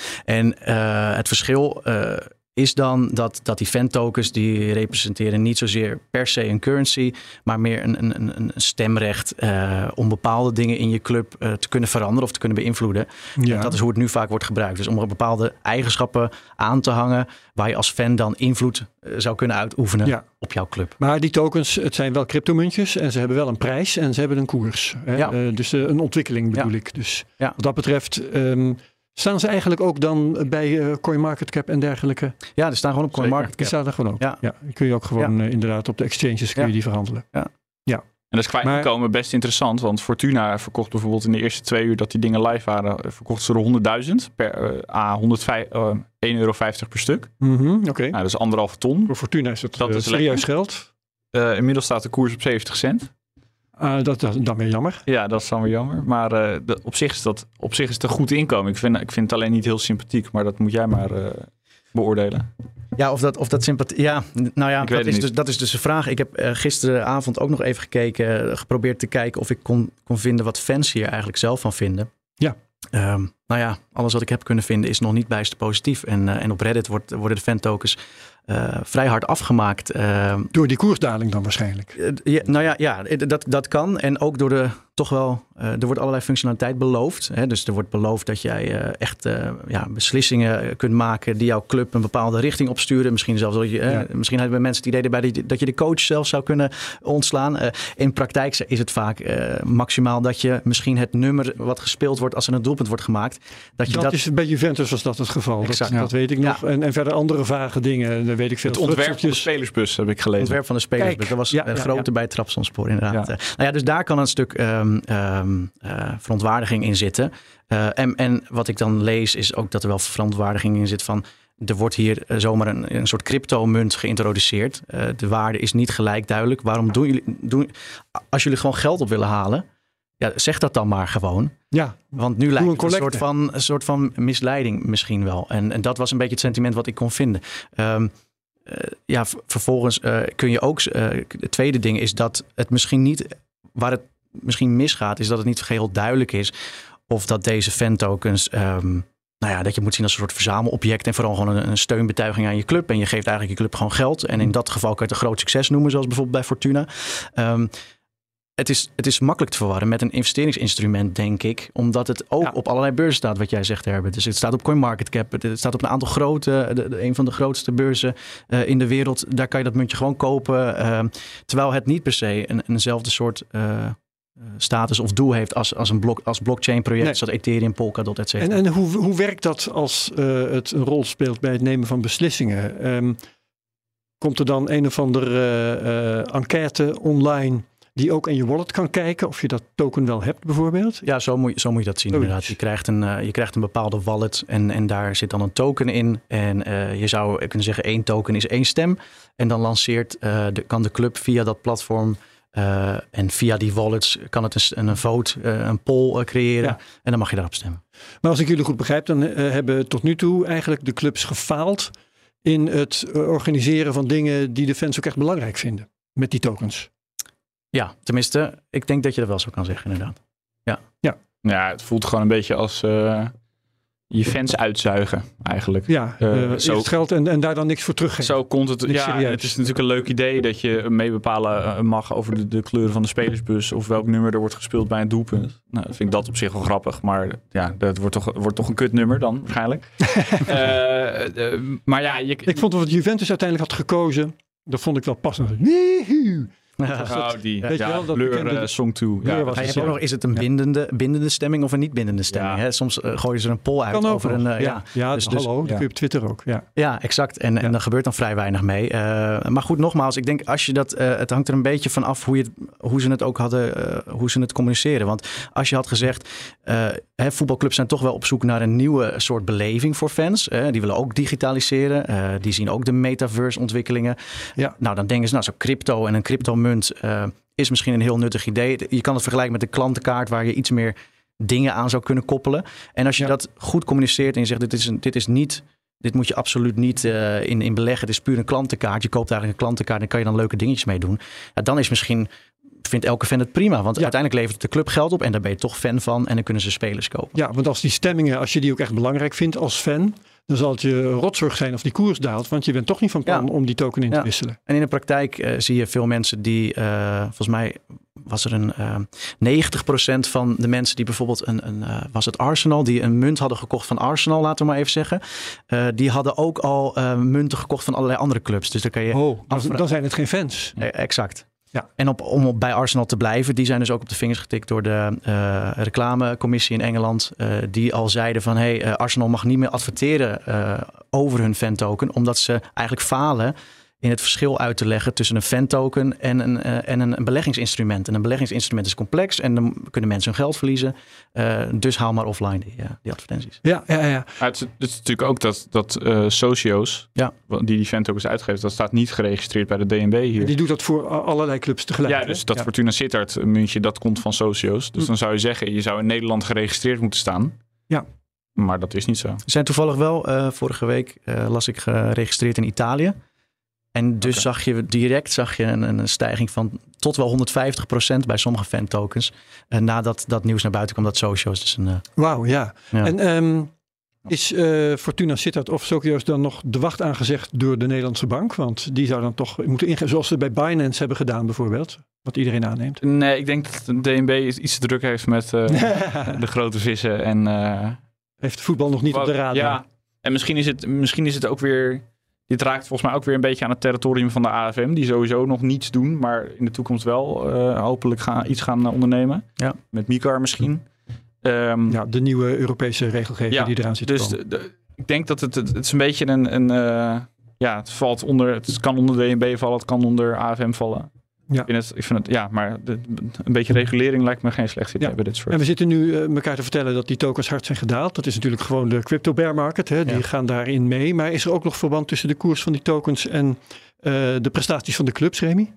En uh, het verschil uh, is dan dat, dat die fan tokens die representeren niet zozeer per se een currency, maar meer een, een, een stemrecht uh, om bepaalde dingen in je club uh, te kunnen veranderen of te kunnen beïnvloeden. Ja. Dat is hoe het nu vaak wordt gebruikt. Dus om er bepaalde eigenschappen aan te hangen waar je als fan dan invloed uh, zou kunnen uitoefenen ja. op jouw club. Maar die tokens, het zijn wel cryptomuntjes en ze hebben wel een prijs en ze hebben een koers. Hè? Ja. Uh, dus uh, een ontwikkeling bedoel ja. ik. Dus ja. wat dat betreft... Um, Staan ze eigenlijk ook dan bij uh, CoinMarketCap en dergelijke? Ja, die staan gewoon op CoinMarketCap. Die staan er gewoon ook. Ja. Ja, die kun je ook gewoon ja. uh, inderdaad op de exchanges kun je die verhandelen. Ja. Ja. En dat is kwijtgekomen best interessant. Want Fortuna verkocht bijvoorbeeld in de eerste twee uur dat die dingen live waren, verkochten ze er honderdduizend per uh, a honderdvijf, uh, één euro vijftig per stuk. Mm-hmm, Oké. Okay. Nou, dat is anderhalve ton. Voor Fortuna is het dat uh, is serieus geld. Uh, inmiddels staat de koers op zeventig cent. Uh, dat is dan weer jammer. Ja, dat is dan weer jammer. Maar uh, de, op, zich is dat, op zich is het een goed inkomen. Ik vind, ik vind het alleen niet heel sympathiek. Maar dat moet jij maar uh, beoordelen. Ja, of dat, of dat sympathie... Ja, nou ja, dat is, dus, dat is dus de vraag. Ik heb uh, gisteravond ook nog even gekeken. Uh, geprobeerd te kijken of ik kon, kon vinden wat fans hier eigenlijk zelf van vinden. Ja. Um, nou ja, alles wat ik heb kunnen vinden is nog niet bijster positief. En, uh, en op Reddit wordt, worden de fan tokens uh, vrij hard afgemaakt. Uh, door die koersdaling dan waarschijnlijk? Uh, ja, nou ja, ja dat, dat kan. En ook door de toch wel... Uh, er wordt allerlei functionaliteit beloofd. Hè? Dus er wordt beloofd dat jij uh, echt uh, ja, beslissingen kunt maken die jouw club een bepaalde richting opsturen. Misschien zelfs dat je, uh, ja. misschien hebben mensen het idee erbij dat je, dat je de coach zelf zou kunnen ontslaan. Uh, in praktijk is het vaak uh, maximaal dat je misschien het nummer wat gespeeld wordt als er een doelpunt wordt gemaakt. Dat, je dat, dat is bij Juventus was dat het geval. Exact, dat, ja. dat weet ik nog. Ja. En, en verder andere vage dingen. Daar weet ik veel. Het ontwerp van de spelersbus heb ik gelezen. Het ontwerp van de spelersbus. Kijk, dat was ja, uh, groter ja, ja. bij Trabzonspor inderdaad. Ja. Uh, nou ja, dus daar kan een stuk um, um, uh, verontwaardiging in zitten. Uh, en, en wat ik dan lees is ook dat er wel verontwaardiging in zit van... Er wordt hier uh, zomaar een, een soort cryptomunt geïntroduceerd. Uh, de waarde is niet gelijk duidelijk. Waarom doen jullie... Doen, als jullie gewoon geld op willen halen... Ja, zeg dat dan maar gewoon. Ja, want nu lijkt het een soort, van, een soort van misleiding misschien wel. En, en dat was een beetje het sentiment wat ik kon vinden. Um, uh, ja, v- vervolgens uh, kun je ook... Uh, het tweede ding is dat het misschien niet... Waar het misschien misgaat, is dat het niet geheel duidelijk is... of dat deze fan tokens... Um, nou ja, dat je moet zien als een soort verzamelobject... en vooral gewoon een, een steunbetuiging aan je club. En je geeft eigenlijk je club gewoon geld. En in dat geval kan je het een groot succes noemen... zoals bijvoorbeeld bij Fortuna. Um, Het is, het is makkelijk te verwarren met een investeringsinstrument, denk ik. Omdat het ook ja. op allerlei beurzen staat, wat jij zegt, Herbert. Dus het staat op CoinMarketCap. Het staat op een aantal grote, de, de, een van de grootste beurzen uh, in de wereld. Daar kan je dat muntje gewoon kopen. Uh, terwijl het niet per se een, eenzelfde soort uh, status of doel heeft als, als een blok, als blockchain project. Nee. Zoals Ethereum, Polkadot, et cetera. En, en hoe, hoe werkt dat als uh, het een rol speelt bij het nemen van beslissingen? Um, komt er dan een of andere uh, uh, enquête online... die ook in je wallet kan kijken of je dat token wel hebt bijvoorbeeld. Ja, zo moet je, zo moet je dat zien Zoiets. inderdaad. Je krijgt een, uh, je krijgt een bepaalde wallet en, en daar zit dan een token in. En uh, je zou kunnen zeggen één token is één stem. En dan lanceert, uh, de, kan de club via dat platform uh, en via die wallets kan het een, een vote, uh, een poll uh, creëren. Ja. En dan mag je daarop stemmen. Maar als ik jullie goed begrijp, dan uh, hebben tot nu toe eigenlijk de clubs gefaald in het uh, organiseren van dingen die de fans ook echt belangrijk vinden met die tokens. Ja, tenminste, ik denk dat je dat wel zo kan zeggen inderdaad. Ja, ja. ja het voelt gewoon een beetje als uh, je fans uitzuigen eigenlijk. Ja, uh, uh, zo, eerst geld en, en daar dan niks voor teruggeven. Zo komt het. Ja, serieus. Het is natuurlijk een leuk idee dat je mee bepalen mag over de, de kleuren van de spelersbus of welk nummer er wordt gespeeld bij een doelpunt. Nou, vind ik dat op zich wel grappig, maar ja, dat wordt toch, wordt toch een kutnummer dan waarschijnlijk. uh, uh, maar ja, je, ik vond wat Juventus uiteindelijk had gekozen, dat vond ik wel passend. Weehoe! Ja, oh, die weet ja, je wel, dat Blur bekende, uh, Song twee. Ja. Hij heeft ook nog, is het een bindende, bindende stemming of een niet bindende stemming? Ja. Hè? Soms uh, gooien ze er een poll uit kan over ook een... Uh, ja, ja, ja dus, dus, hallo, dat ja. kun je op Twitter ook. Ja, ja exact. En, ja. en daar gebeurt dan vrij weinig mee. Uh, maar goed, nogmaals, ik denk als je dat... Uh, het hangt er een beetje van af hoe, je het, hoe ze het ook hadden... Uh, hoe ze het communiceren. Want als je had gezegd... Uh, hè, voetbalclubs zijn toch wel op zoek naar een nieuwe soort beleving voor fans. Uh, die willen ook digitaliseren. Uh, die zien ook de metaverse ontwikkelingen. Ja. Nou, dan denken ze, nou, zo crypto en een cryptomunt... Uh, is misschien een heel nuttig idee. Je kan het vergelijken met een klantenkaart waar je iets meer dingen aan zou kunnen koppelen. En als je ja. dat goed communiceert en je zegt dit is, een, dit is niet, dit moet je absoluut niet uh, in, in beleggen. Het is puur een klantenkaart. Je koopt eigenlijk een klantenkaart en kan je dan leuke dingetjes mee doen. Ja, dan is misschien, vindt elke fan het prima. Want ja. uiteindelijk levert de club geld op en daar ben je toch fan van en dan kunnen ze spelers kopen. Ja, want als die stemmingen, als je die ook echt belangrijk vindt als fan, dan zal het je rotzorg zijn of die koers daalt. Want je bent toch niet van plan ja. om die token in ja. te wisselen. En in de praktijk uh, zie je veel mensen die, uh, volgens mij was er een uh, negentig procent van de mensen die bijvoorbeeld een, een uh, was het Arsenal, die een munt hadden gekocht van Arsenal, laten we maar even zeggen. Uh, die hadden ook al uh, munten gekocht van allerlei andere clubs. Dus dan kan je. Oh, dan, dan zijn het geen fans. Nee, exact. Ja. En op, om op, bij Arsenal te blijven, die zijn dus ook op de vingers getikt door de uh, reclamecommissie in Engeland. Uh, die al zeiden van hey, uh, Arsenal mag niet meer adverteren uh, over hun fantoken. Omdat ze eigenlijk falen in het verschil uit te leggen tussen een fantoken en een, uh, en een, een beleggingsinstrument. En een beleggingsinstrument is complex en dan kunnen mensen hun geld verliezen. Uh, dus haal maar offline die, uh, die advertenties. Ja, ja, ja. Maar het, is, het is natuurlijk ook dat, dat uh, Socios, ja. die die fantokens uitgeeft, dat staat niet geregistreerd bij de D N B hier. Die doet dat voor allerlei clubs tegelijk. Ja, dus hè? dat ja. Fortuna Sittard muntje, dat komt van Socios. Dus hm. dan zou je zeggen, je zou in Nederland geregistreerd moeten staan. Ja. Maar dat is niet zo. Ze zijn toevallig wel, uh, vorige week uh, las ik geregistreerd in Italië. En dus okay. zag je direct zag je een, een stijging van tot wel honderdvijftig procent bij sommige fantokens. Uh, nadat dat nieuws naar buiten kwam, dat Socios dus een... Uh, Wauw, ja. ja. En um, is uh, Fortuna Sittard of Socios dan nog de wacht aangezegd door de Nederlandse bank? Want die zou dan toch moeten ingeven, zoals ze bij Binance hebben gedaan bijvoorbeeld. Wat iedereen aanneemt. Nee, ik denk dat de D N B iets te druk heeft met uh, de grote vissen. En, uh, heeft voetbal nog niet wat, op de radar. Ja, en misschien is, het, misschien is het ook weer... Dit raakt volgens mij ook weer een beetje aan het territorium van de A F M. Die sowieso nog niets doen, maar in de toekomst wel uh, hopelijk gaan, iets gaan ondernemen. Ja. Met MiCAR misschien. Um, ja, de nieuwe Europese regelgeving ja, die eraan zit te dus komen. De, de, ik denk dat het, het, het is een beetje een... een uh, ja, het valt onder... Het kan onder de D N B vallen, het kan onder A F M vallen. Ja. Ik, vind het, ik vind het, ja, maar de, een beetje regulering lijkt me geen slecht idee ja. bij dit soort. En we zitten nu uh, elkaar te vertellen dat die tokens hard zijn gedaald. Dat is natuurlijk gewoon de crypto bear market. Hè? Die ja. gaan daarin mee. Maar is er ook nog verband tussen de koers van die tokens en uh, de prestaties van de clubs, Remy?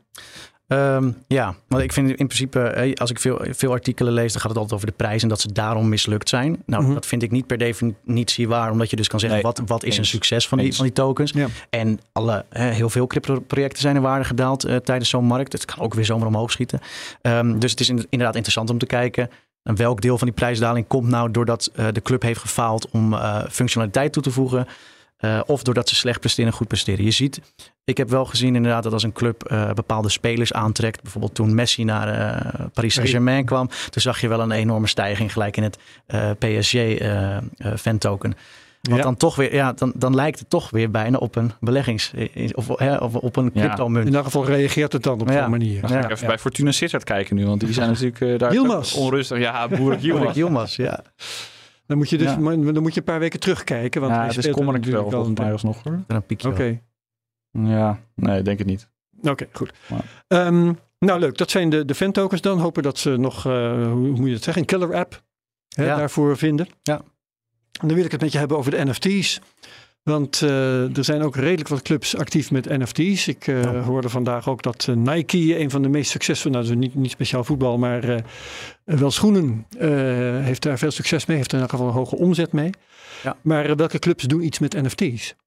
Um, ja, want ik vind in principe, als ik veel, veel artikelen lees, dan gaat het altijd over de prijs en dat ze daarom mislukt zijn. Nou, mm-hmm. dat vind ik niet per definitie waar, omdat je dus kan zeggen, nee, wat, wat is een succes van die, van die tokens? Ja. En alle, hè, heel veel crypto-projecten zijn in waarde gedaald uh, tijdens zo'n markt. Het kan ook weer zomaar omhoog schieten. Um, dus het is inderdaad interessant om te kijken. En welk deel van die prijsdaling komt nou doordat uh, de club heeft gefaald om uh, functionaliteit toe te voegen? Uh, of doordat ze slecht presteren en goed presteren. Je ziet, ik heb wel gezien inderdaad dat als een club uh, bepaalde spelers aantrekt. Bijvoorbeeld toen Messi naar uh, Paris Saint-Germain kwam. Toen zag je wel een enorme stijging gelijk in het uh, P S G uh, uh, fan token. Want ja. dan toch weer, ja, dan, dan lijkt het toch weer bijna op een beleggings of, hè, of op een crypto munt. Ja. In elk geval reageert het dan op ja. zo'n manier. Dan ga ik ja. even ja. bij Fortuna Sittard kijken nu, want die zijn natuurlijk uh, daar onrustig. Ja, Boerik Yilmaz. Yilmaz, ja. Dan moet je dus, ja. dan moet je een paar weken terugkijken. Want ja, het is kommerlijk wel, volgens mij alsnog hoor. Een piekje. Oké. Okay. Ja, nee, denk het niet. Oké, okay, goed. Ja. Um, Nou leuk, dat zijn de, de fan-tokens dan. Hopen dat ze nog, uh, hoe, hoe moet je dat zeggen, een killer app hè, ja. daarvoor vinden. Ja. En dan wil ik het met je hebben over de N F T's. Want uh, er zijn ook redelijk wat clubs actief met N F T's. Ik uh, ja. hoorde vandaag ook dat uh, Nike, een van de meest succesvolle, nou dus niet, niet speciaal voetbal, maar uh, wel schoenen, uh, heeft daar veel succes mee. Heeft er in elk geval een hoge omzet mee. Ja. Maar uh, welke clubs doen iets met N F T's?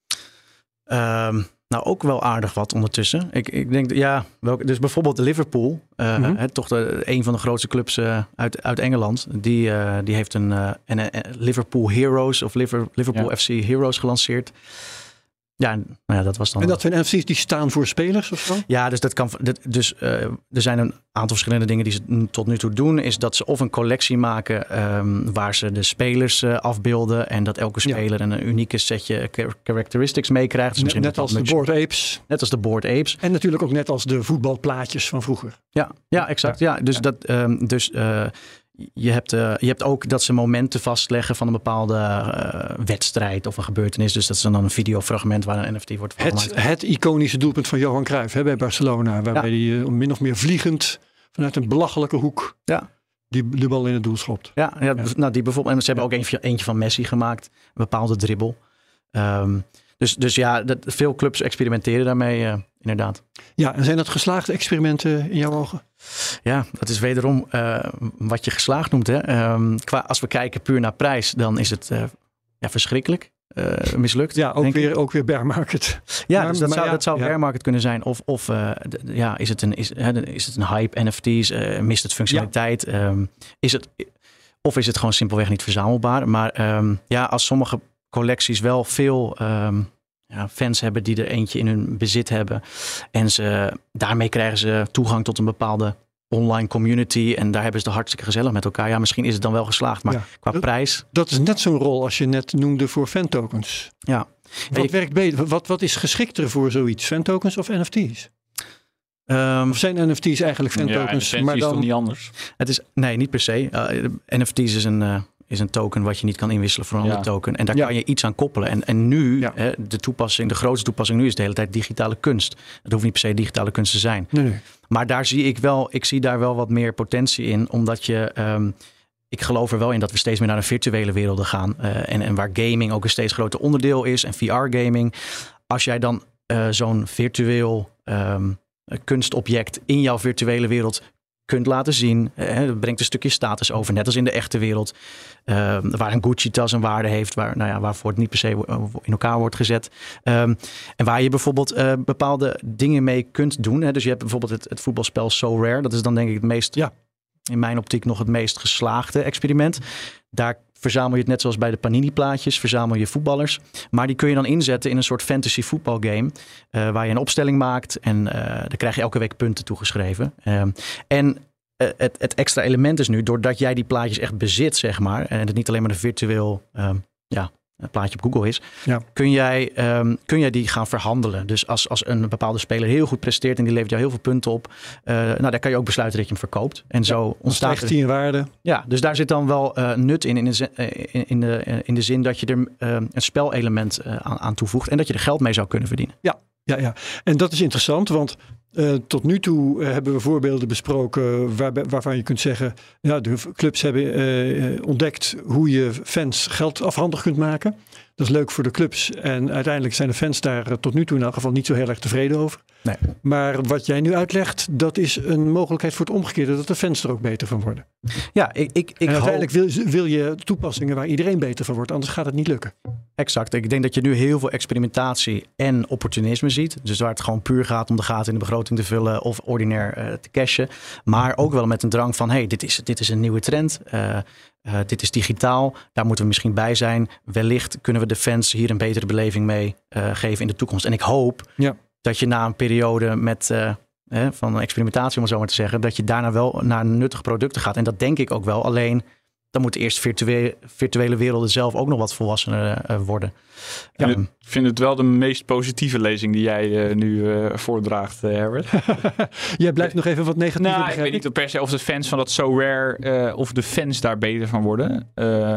Um, nou, ook wel aardig wat ondertussen. Ik, ik denk, ja, welke, dus bijvoorbeeld Liverpool, uh, mm-hmm. hè, toch de, een van de grootste clubs uh, uit, uit Engeland. Die, uh, die heeft een, uh, een, een Liverpool Heroes of Liver, Liverpool ja. F C Heroes gelanceerd. Ja, nou ja, dat was dan. En dat zijn N F T's die staan voor spelers of zo? Ja, dus dat kan. Dus uh, er zijn een aantal verschillende dingen die ze tot nu toe doen. Is dat ze of een collectie maken um, waar ze de spelers uh, afbeelden en dat elke speler ja. een unieke setje characteristics meekrijgt. Dus net net als de Bored Apes. Net als de Bored Apes. En natuurlijk ook net als de voetbalplaatjes van vroeger. Ja, ja exact. Ja, dus ja. dat. Um, dus. Uh, Je hebt, uh, je hebt ook dat ze momenten vastleggen van een bepaalde uh, wedstrijd of een gebeurtenis. Dus dat is dan een videofragment waar een N F T wordt gemaakt. Het, het iconische doelpunt van Johan Cruijff hè, bij Barcelona. Waarbij hij ja. uh, min of meer vliegend vanuit een belachelijke hoek ja. die de bal in het doel schopt. Ja, ja, ja. Nou, die bijvoorbeeld, en ze hebben ook eentje, eentje van Messi gemaakt. Een bepaalde dribbel. Um, dus, dus ja, dat, veel clubs experimenteren daarmee uh, inderdaad. Ja, en zijn dat geslaagde experimenten in jouw ogen? Ja, dat is wederom uh, wat je geslaagd noemt. Hè. Um, qua, als we kijken puur naar prijs, dan is het uh, ja, verschrikkelijk uh, mislukt. Ja, ook weer, ook weer bear market. Ja, maar, dus dat maar zou, ja, dat zou ja. bear market kunnen zijn. Of, of uh, d- ja, is, het een, is, hè, is het een hype, N F T's, uh, mist het functionaliteit? Ja. Um, is het, of is het gewoon simpelweg niet verzamelbaar? Maar um, ja, als sommige collecties wel veel Um, Ja, fans hebben die er eentje in hun bezit hebben. En ze, daarmee krijgen ze toegang tot een bepaalde online community. En daar hebben ze het hartstikke gezellig met elkaar. Ja, misschien is het dan wel geslaagd. Maar ja, qua dat, prijs. Dat is net zo'n rol als je net noemde voor fan-tokens. Ja. Wat ik, werkt beter? Wat, wat is geschikter voor zoiets? Fan-tokens of N F T's? Um, of zijn N F T's eigenlijk fan-tokens? Ja, maar dan, is toch niet anders? Het is, nee, niet per se. Uh, N F T's is een... Uh, is een token wat je niet kan inwisselen voor een ja. andere token. En daar ja. kan je iets aan koppelen. En, en nu, ja. hè, de toepassing, de grootste toepassing nu is de hele tijd digitale kunst. Het hoeft niet per se digitale kunst te zijn. Nee, nee. Maar daar zie ik wel, ik zie daar wel wat meer potentie in. Omdat je, um, ik geloof er wel in dat we steeds meer naar een virtuele werelden gaan. Uh, en, en waar gaming ook een steeds groter onderdeel is. En V R-gaming. Als jij dan uh, zo'n virtueel um, kunstobject in jouw virtuele wereld kunt laten zien. Eh, dat brengt een stukje status over. Net als in de echte wereld. Uh, waar een Gucci-tas een waarde heeft. Waar, nou ja, waarvoor het niet per se in elkaar wordt gezet. Um, en waar je bijvoorbeeld uh, bepaalde dingen mee kunt doen. Hè. Dus je hebt bijvoorbeeld het, het voetbalspel So Rare. Dat is dan denk ik het meest, ja, in mijn optiek nog het meest geslaagde experiment. Daar verzamel je het net zoals bij de Panini-plaatjes. Verzamel je voetballers. Maar die kun je dan inzetten in een soort fantasy voetbalgame. Uh, waar je een opstelling maakt. En uh, daar krijg je elke week punten toegeschreven. Um, en uh, het, het extra element is nu, doordat jij die plaatjes echt bezit, zeg maar. En het niet alleen maar een virtueel um, ja, een plaatje op Google is. Ja. Kun, jij, um, kun jij die gaan verhandelen. Dus als, als een bepaalde speler heel goed presteert en die levert jou heel veel punten op. Uh, nou, daar kan je ook besluiten dat je hem verkoopt. En zo ja, ontstaat er in waarde. Ja, dus daar zit dan wel uh, nut in. In de, in, in, de, in de zin dat je er uh, een spelelement uh, aan, aan toevoegt. En dat je er geld mee zou kunnen verdienen. Ja, ja, ja. En dat is interessant, want Uh, tot nu toe uh, hebben we voorbeelden besproken waar, waarvan je kunt zeggen, ja, de clubs hebben uh, ontdekt hoe je fans geld afhandig kunt maken. Dat is leuk voor de clubs en uiteindelijk zijn de fans daar uh, tot nu toe in elk geval niet zo heel erg tevreden over. Nee. Maar wat jij nu uitlegt, dat is een mogelijkheid voor het omgekeerde, dat de fans er ook beter van worden. Ja, ik, ik, ik en uiteindelijk hoop... wil, wil je toepassingen waar iedereen beter van wordt, anders gaat het niet lukken. Exact. Ik denk dat je nu heel veel experimentatie en opportunisme ziet. Dus waar het gewoon puur gaat om de gaten in de begroting te vullen of ordinair uh, te cashen. Maar ook wel met een drang van, hey, dit is, dit is een nieuwe trend. Uh, uh, dit is digitaal. Daar moeten we misschien bij zijn. Wellicht kunnen we de fans hier een betere beleving mee uh, geven in de toekomst. En ik hoop ja. dat je na een periode met uh, eh, van experimentatie, om het zo maar te zeggen, dat je daarna wel naar nuttige producten gaat. En dat denk ik ook wel. Alleen dan moeten eerst virtuele, virtuele werelden zelf ook nog wat volwassener uh, worden. Ja, um, ik vind het wel de meest positieve lezing die jij uh, nu uh, voordraagt, uh, Herbert. Jij blijft nog even wat negatief. Nou, ik weet niet per se of de fans van dat So Rare, uh, of de fans daar beter van worden. Uh,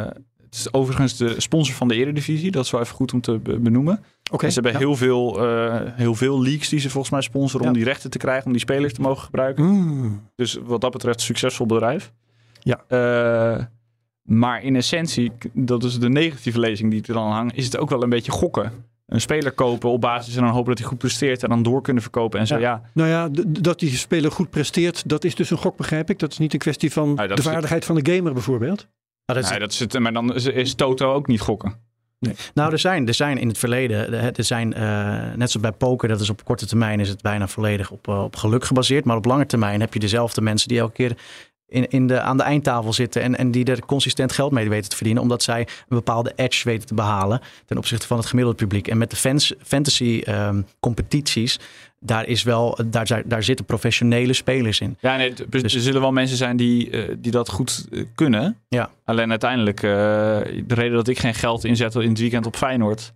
het is overigens de sponsor van de Eredivisie. Dat is wel even goed om te benoemen. Okay, ze hebben ja. heel, veel, uh, heel veel leagues die ze volgens mij sponsoren ja. om die rechten te krijgen, om die spelers te mogen gebruiken. Mm. Dus wat dat betreft een succesvol bedrijf. Ja. Uh, maar in essentie, dat is de negatieve lezing die er dan hangt, is het ook wel een beetje gokken. Een speler kopen op basis en dan hopen dat hij goed presteert en dan door kunnen verkopen en zo. Ja. ja. Nou ja, d- dat die speler goed presteert, dat is dus een gok, begrijp ik. Dat is niet een kwestie van nou, de vaardigheid het... van de gamer bijvoorbeeld. Nou, dat is... Nee, dat is het, maar dan is, is Toto ook niet gokken. Nee. Nou, er zijn, er zijn in het verleden, er zijn, uh, net zoals bij poker, dat is op korte termijn is het bijna volledig op, uh, op geluk gebaseerd. Maar op lange termijn heb je dezelfde mensen die elke keer in, in de, aan de eindtafel zitten en, en die er consistent geld mee weten te verdienen. Omdat zij een bepaalde edge weten te behalen ten opzichte van het gemiddelde publiek. En met de fans, fantasy um, competities, daar, is wel, daar, daar zitten professionele spelers in. Ja, nee, dus, er zullen wel mensen zijn die, uh, die dat goed uh, kunnen. Ja. Alleen uiteindelijk, uh, de reden dat ik geen geld inzet in het weekend op Feyenoord,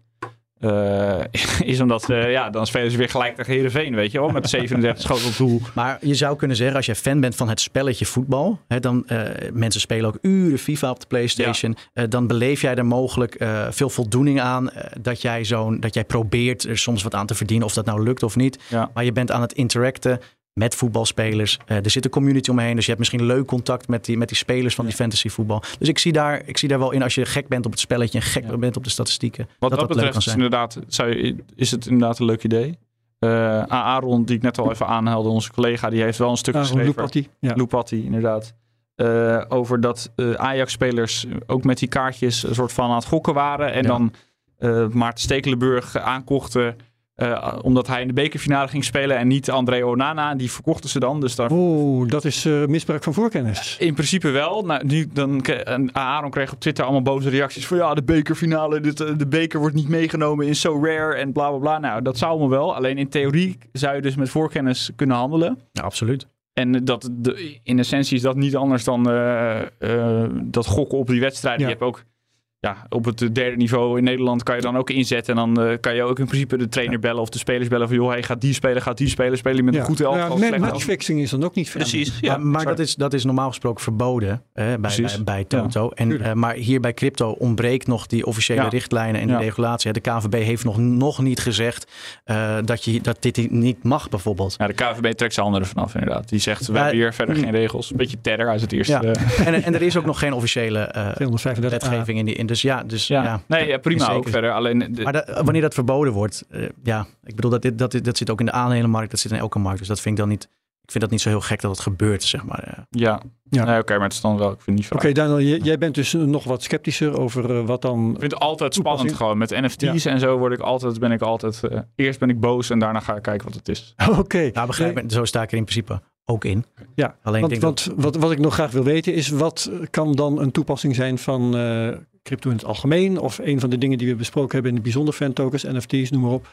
Uh, is omdat, uh, ja, dan spelen ze weer gelijk tegen Heerenveen, weet je wel, met zevenendertig schoten op doel. Maar je zou kunnen zeggen, als je fan bent van het spelletje voetbal, hè, dan uh, mensen spelen ook uren FIFA op de PlayStation, ja. uh, dan beleef jij er mogelijk uh, veel voldoening aan uh, dat jij zo'n, dat jij probeert er soms wat aan te verdienen, of dat nou lukt of niet. Ja. Maar je bent aan het interacten met voetbalspelers. Uh, er zit een community omheen, dus je hebt misschien leuk contact met die, met die spelers van ja. die fantasyvoetbal. Dus ik zie, daar, ik zie daar wel in, als je gek bent op het spelletje en gek ja. bent op de statistieken. Wat dat dat, dat betreft leuk kan zijn. Is, inderdaad, zou je, is het inderdaad een leuk idee. Uh, Aaron, die ik net al even aanhaalde, onze collega, die heeft wel een stuk Aaron geschreven. Loupati, ja. Loupati, inderdaad. Uh, over dat uh, Ajax-spelers ook met die kaartjes een soort van aan het gokken waren. En ja. dan uh, Maarten Stekelenburg aankochten. Uh, omdat hij in de bekerfinale ging spelen en niet André Onana. Die verkochten ze dan. Dus daar... Oeh, dat is uh, misbruik van voorkennis. In principe wel. Nou, nu, dan, Aaron kreeg op Twitter allemaal boze reacties. Van ja, de bekerfinale, dit, de beker wordt niet meegenomen in so rare en bla bla bla. Nou, dat zou me wel. Alleen in theorie zou je dus met voorkennis kunnen handelen. Ja, absoluut. En dat, de, in essentie is dat niet anders dan uh, uh, dat gokken op die wedstrijden. Ja. Je hebt ook... Ja, op het derde niveau in Nederland kan je dan ook inzetten. En dan uh, kan je ook in principe de trainer bellen of de spelers bellen van joh, hey, gaat die spelen, gaat die spelen, spelen je met ja. een goed elftal. Ja, matchfixing is dan ook niet veranderd. Precies. Ja, maar maar dat, is, dat is normaal gesproken verboden hè, bij, bij, bij Toto. Ja, en, uh, maar hier bij crypto ontbreekt nog die officiële ja. richtlijnen en die ja. regulatie. De K V B heeft nog, nog niet gezegd uh, dat, je, dat dit niet mag bijvoorbeeld. Ja, de K V B trekt zijn handen ervan af inderdaad. Die zegt, we ja, hebben hier verder geen regels. Een beetje terror uit het eerste. Ja. Uh. En, en er is ook nog geen officiële uh, wetgeving in die. In, dus ja, dus ja. ja. Nee, ja, prima ook verder. Alleen de... Maar da, wanneer dat verboden wordt, uh, ja, ik bedoel, dat, dit, dat, dat zit ook in de aandelenmarkt, dat zit in elke markt. Dus dat vind ik dan niet, ik vind dat niet zo heel gek dat het gebeurt, zeg maar. Uh. Ja, ja. Nee, oké, okay, maar het is dan wel, ik vind niet Oké, okay, Daniel, jij bent dus nog wat sceptischer over uh, wat dan... Ik vind het altijd spannend gewoon. Met N F T's ja. en zo word ik altijd, ben ik altijd, uh, eerst ben ik boos en daarna ga ik kijken wat het is. Oké. Okay. Ja, begrijp me, zo sta ik er in principe ook in. Ja, Alleen want, want dat... wat, wat ik nog graag wil weten is, wat kan dan een toepassing zijn van uh, crypto in het algemeen? Of een van de dingen die we besproken hebben in het bijzonder fan tokens, N F T's, noem maar op.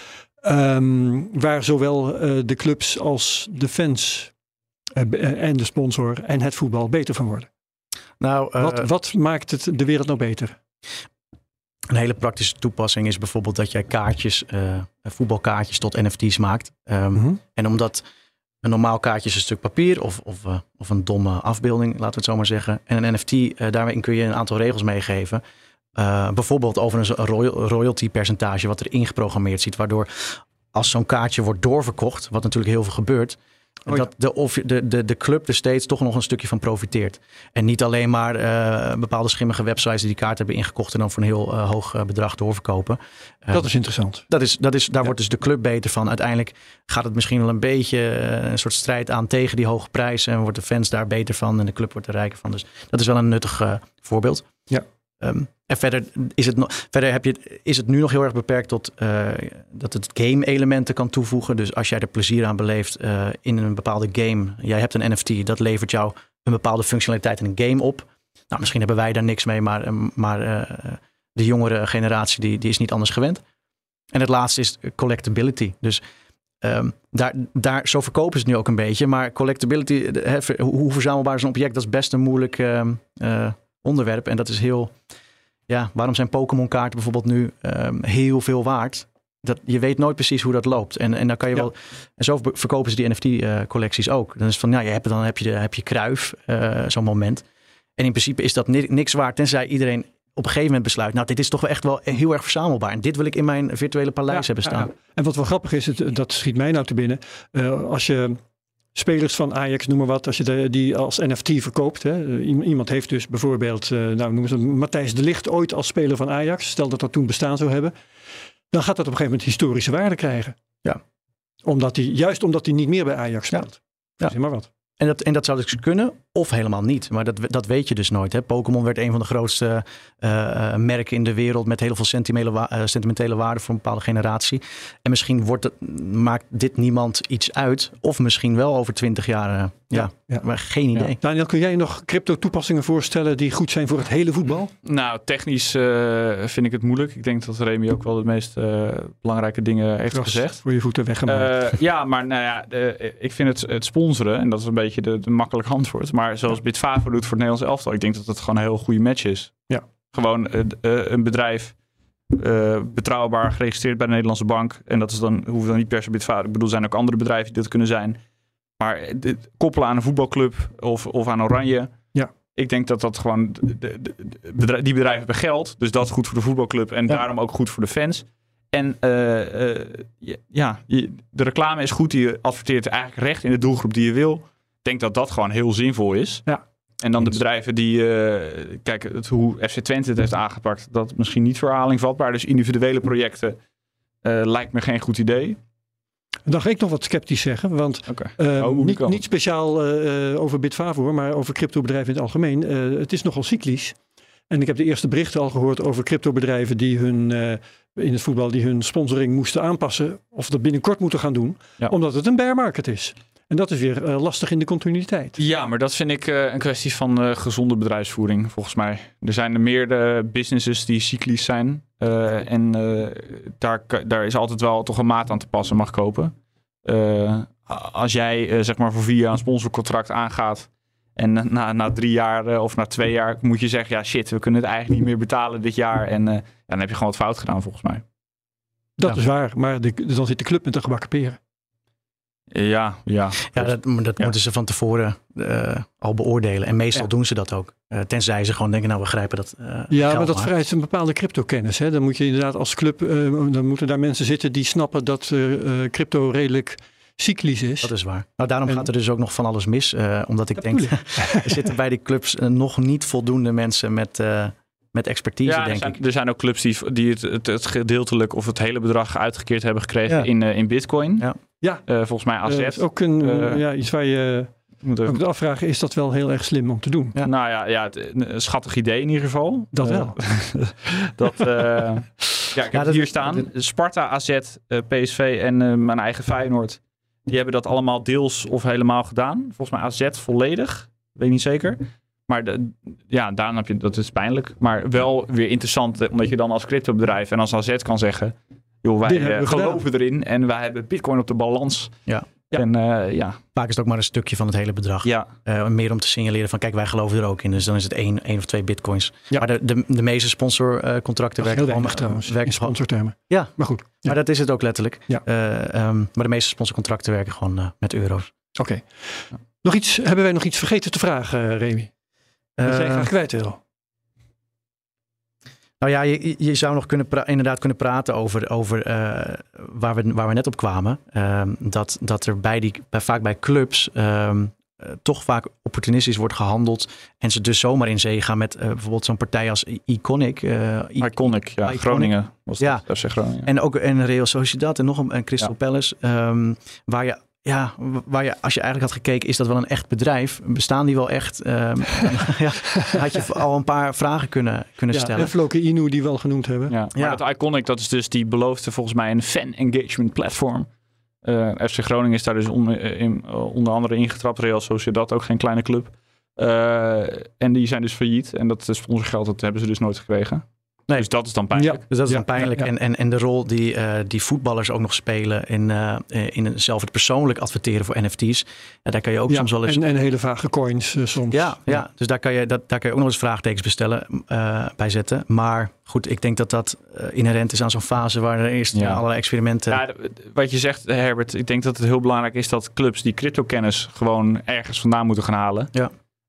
Um, waar zowel uh, de clubs als de fans uh, en de sponsor en het voetbal beter van worden. Nou, uh, wat, wat maakt het de wereld nou beter? Een hele praktische toepassing is bijvoorbeeld dat jij kaartjes, uh, voetbalkaartjes tot N F T's maakt. Um, mm-hmm. En omdat een normaal kaartje is een stuk papier of, of, uh, of een domme afbeelding, laten we het zo maar zeggen. En een N F T, uh, daarmee kun je een aantal regels meegeven. Uh, bijvoorbeeld over een royal, royalty percentage wat er ingeprogrammeerd zit. Waardoor als zo'n kaartje wordt doorverkocht, wat natuurlijk heel veel gebeurt, oh ja. dat de, of de, de, de club er steeds toch nog een stukje van profiteert. En niet alleen maar uh, bepaalde schimmige websites die die kaart hebben ingekocht en dan voor een heel uh, hoog uh, bedrag doorverkopen. Uh, dat is interessant. Dat is, dat is, daar ja. wordt dus de club beter van. Uiteindelijk gaat het misschien wel een beetje uh, een soort strijd aan tegen die hoge prijzen. En wordt de fans daar beter van en de club wordt er rijker van. Dus dat is wel een nuttig uh, voorbeeld. Ja. Um, en verder, is het, no- verder heb je, is het nu nog heel erg beperkt tot uh, dat het game-elementen kan toevoegen. Dus als jij er plezier aan beleeft uh, in een bepaalde game. Jij hebt een N F T, dat levert jou een bepaalde functionaliteit in een game op. Nou, misschien hebben wij daar niks mee, maar, maar uh, de jongere generatie die, die is niet anders gewend. En het laatste is collectability. Dus um, daar, daar, zo verkopen ze het nu ook een beetje. Maar collectability, he, hoe verzamelbaar is een object, dat is best een moeilijk uh, uh, onderwerp. En dat is heel... Ja, waarom zijn Pokémon kaarten bijvoorbeeld nu um, heel veel waard? Dat, je weet nooit precies hoe dat loopt. En, en dan kan je ja. wel. En zo verkopen ze die N F T-collecties uh, ook. Dan is het van, ja, je hebt, dan heb je, de, heb je Cruijff, uh, zo'n moment. En in principe is dat ni- niks waard, tenzij iedereen op een gegeven moment besluit, nou, dit is toch wel echt wel heel erg verzamelbaar. En dit wil ik in mijn virtuele paleis ja, hebben staan. Ja, ja. En wat wel grappig is, het, dat schiet mij nou te binnen. Uh, als je spelers van Ajax, noem maar wat, als je de, die als N F T verkoopt. Hè, iemand heeft dus bijvoorbeeld, uh, nou noemen ze Matthijs de Ligt ooit als speler van Ajax. Stel dat dat toen bestaan zou hebben. Dan gaat dat op een gegeven moment historische waarde krijgen. Ja. Omdat hij, juist omdat hij niet meer bij Ajax speelt. Ja. Zeg maar wat. En dat, en dat zou dus kunnen, of helemaal niet. Maar dat, dat weet je dus nooit. Hè? Pokémon werd een van de grootste uh, merken in de wereld met heel veel sentimentele, wa- uh, sentimentele waarde voor een bepaalde generatie. En misschien wordt het, maakt dit niemand iets uit. Of misschien wel over twintig jaar. Uh, ja, ja, ja, maar geen idee. Ja. Daniel, kun jij je nog crypto toepassingen voorstellen die goed zijn voor het hele voetbal? Nou, technisch uh, vind ik het moeilijk. Ik denk dat Remy ook wel de meest uh, belangrijke dingen heeft Trust gezegd. Voor je voeten weggemaakt. Uh, ja, maar nou ja, de, ik vind het, het sponsoren, en dat is een beetje de, de makkelijk antwoord. Maar zoals Bitfavo doet voor het Nederlands elftal, ik denk dat het gewoon een heel goede match is. Ja. Gewoon uh, uh, een bedrijf, uh, betrouwbaar geregistreerd bij de Nederlandse bank. En dat is dan, hoeft dan niet per se Bitfavo. Ik bedoel, er zijn ook andere bedrijven die dat kunnen zijn. Maar dit, koppelen aan een voetbalclub of, of aan Oranje. Ja. Ik denk dat dat gewoon, de, de, de bedrijf, die bedrijven hebben geld. Dus dat is goed voor de voetbalclub en ja. daarom ook goed voor de fans. En uh, uh, ja, je, de reclame is goed. Je adverteert eigenlijk recht in de doelgroep die je wil. Ik denk dat dat gewoon heel zinvol is. Ja. En dan de bedrijven die, uh, kijk, het, hoe F C Twente het heeft aangepakt, dat misschien niet voor herhaling vatbaar. Dus individuele projecten uh, lijkt me geen goed idee. Dan ga ik nog wat sceptisch zeggen, want okay. uh, oh, niet, niet speciaal uh, over Bitfavo, maar over cryptobedrijven in het algemeen. Uh, het is nogal cyclisch. En ik heb de eerste berichten al gehoord over cryptobedrijven die hun, uh, in het voetbal, die hun sponsoring moesten aanpassen. Of dat binnenkort moeten gaan doen, ja. omdat het een bear market is. En dat is weer uh, lastig in de continuïteit. Ja, maar dat vind ik uh, een kwestie van uh, gezonde bedrijfsvoering, volgens mij. Er zijn er meerdere businesses die cyclisch zijn. Uh, en uh, daar, daar is altijd wel toch een maat aan te passen, mag ik hopen. Uh, als jij uh, zeg maar voor vier jaar een sponsorcontract aangaat en na, na drie jaar uh, of na twee jaar moet je zeggen, ja shit, we kunnen het eigenlijk niet meer betalen dit jaar. En uh, ja, dan heb je gewoon wat fout gedaan, volgens mij. Dat ja. is waar, maar de, dan zit de club met de gebakken peren. Ja, ja. ja dat, dat ja. moeten ze van tevoren uh, al beoordelen. En meestal ja. doen ze dat ook. Uh, tenzij ze gewoon denken, nou we grijpen dat uh, Ja, maar dat vereist een bepaalde crypto-kennis. Hè? Dan moet je inderdaad als club, uh, dan moeten daar mensen zitten die snappen dat uh, crypto redelijk cyclisch is. Dat is waar. Nou, daarom en, gaat er dus ook nog van alles mis. Uh, omdat ik denk, er zitten bij die clubs uh, nog niet voldoende mensen met... Uh, Met expertise, ja, denk zijn, ik. Er zijn ook clubs die, die het, het, het gedeeltelijk of het hele bedrag uitgekeerd hebben gekregen ja. in, uh, in Bitcoin. Ja. ja. Uh, volgens mij A Z. Uh, ook een, uh, ja, iets waar je moet ook de afvragen, is dat wel heel erg slim om te doen? Ja. Nou ja, ja het, een schattig idee in ieder geval. Dat wel. Uh, dat, uh, ja, ik heb ja, dat, hier staan. Dat, Sparta, A Z, uh, P S V en uh, mijn eigen Feyenoord. Die hebben dat allemaal deels of helemaal gedaan. Volgens mij A Z volledig. Weet niet zeker. Maar de, ja, daarom heb je, dat is pijnlijk. Maar wel weer interessant, omdat je dan als cryptobedrijf en als A Z kan zeggen, joh, wij uh, geloven erin en wij hebben Bitcoin op de balans. Ja. Ja. En, uh, ja. Vaak is het ook maar een stukje van het hele bedrag. Ja. Uh, meer om te signaleren van, kijk, wij geloven er ook in. Dus dan is het één, één of twee bitcoins. Ja. Maar de, de, de meeste sponsorcontracten uh, werken gewoon trouwens. Werken sponsortermen. Ja, maar goed. Ja. Maar dat is het ook letterlijk. Ja. Uh, um, maar de meeste sponsorcontracten werken gewoon uh, met euro's. Oké. Okay. Ja. Nog iets, hebben wij nog iets vergeten te vragen, uh, Remy? Dat uh, jij graag kwijt wil. Nou ja, je, je zou nog kunnen pra- inderdaad kunnen praten over, over uh, waar, we, waar we net op kwamen. Uh, dat, dat er bij die, bij, vaak bij clubs uh, uh, toch vaak opportunistisch wordt gehandeld. En ze dus zomaar in zee gaan met uh, bijvoorbeeld zo'n partij als Iconic. Uh, I- Iconic, ja. Iconic. Groningen was dat. Ja. F C Groningen. En ook een Real Sociedad en nog een, een Crystal ja. Palace. Um, waar je... Ja, waar je, als je eigenlijk had gekeken, is dat wel een echt bedrijf? Bestaan die wel echt? Um, ja, had je al een paar vragen kunnen, kunnen ja, stellen. En Floke Inu die we al genoemd hebben. Ja, maar ja. dat Iconic, dat is dus die beloofde volgens mij een fan engagement platform. Uh, F C Groningen is daar dus on, in, uh, onder andere ingetrapt. Real Sociedad, ook geen kleine club. Uh, en die zijn dus failliet. En dat sponsorgeld, dat hebben ze dus nooit gekregen. Nee. Dus dat is dan pijnlijk. Ja, dus dat is ja, dan pijnlijk. Ja, ja. En, en, en de rol die, uh, die voetballers ook nog spelen in, uh, in zelf het persoonlijk adverteren voor N F T's. Ja, daar kan je ook ja, soms wel eens... En, en hele vage coins uh, soms. Ja, ja. ja, dus daar kan, je, dat, daar kan je ook nog eens vraagtekens bestellen, uh, bij zetten. Maar goed, ik denk dat dat uh, inherent is aan zo'n fase waar er eerst ja. uh, allerlei experimenten... Ja, wat je zegt, Herbert, ik denk dat het heel belangrijk is dat clubs die crypto-kennis gewoon ergens vandaan moeten gaan halen. Ja.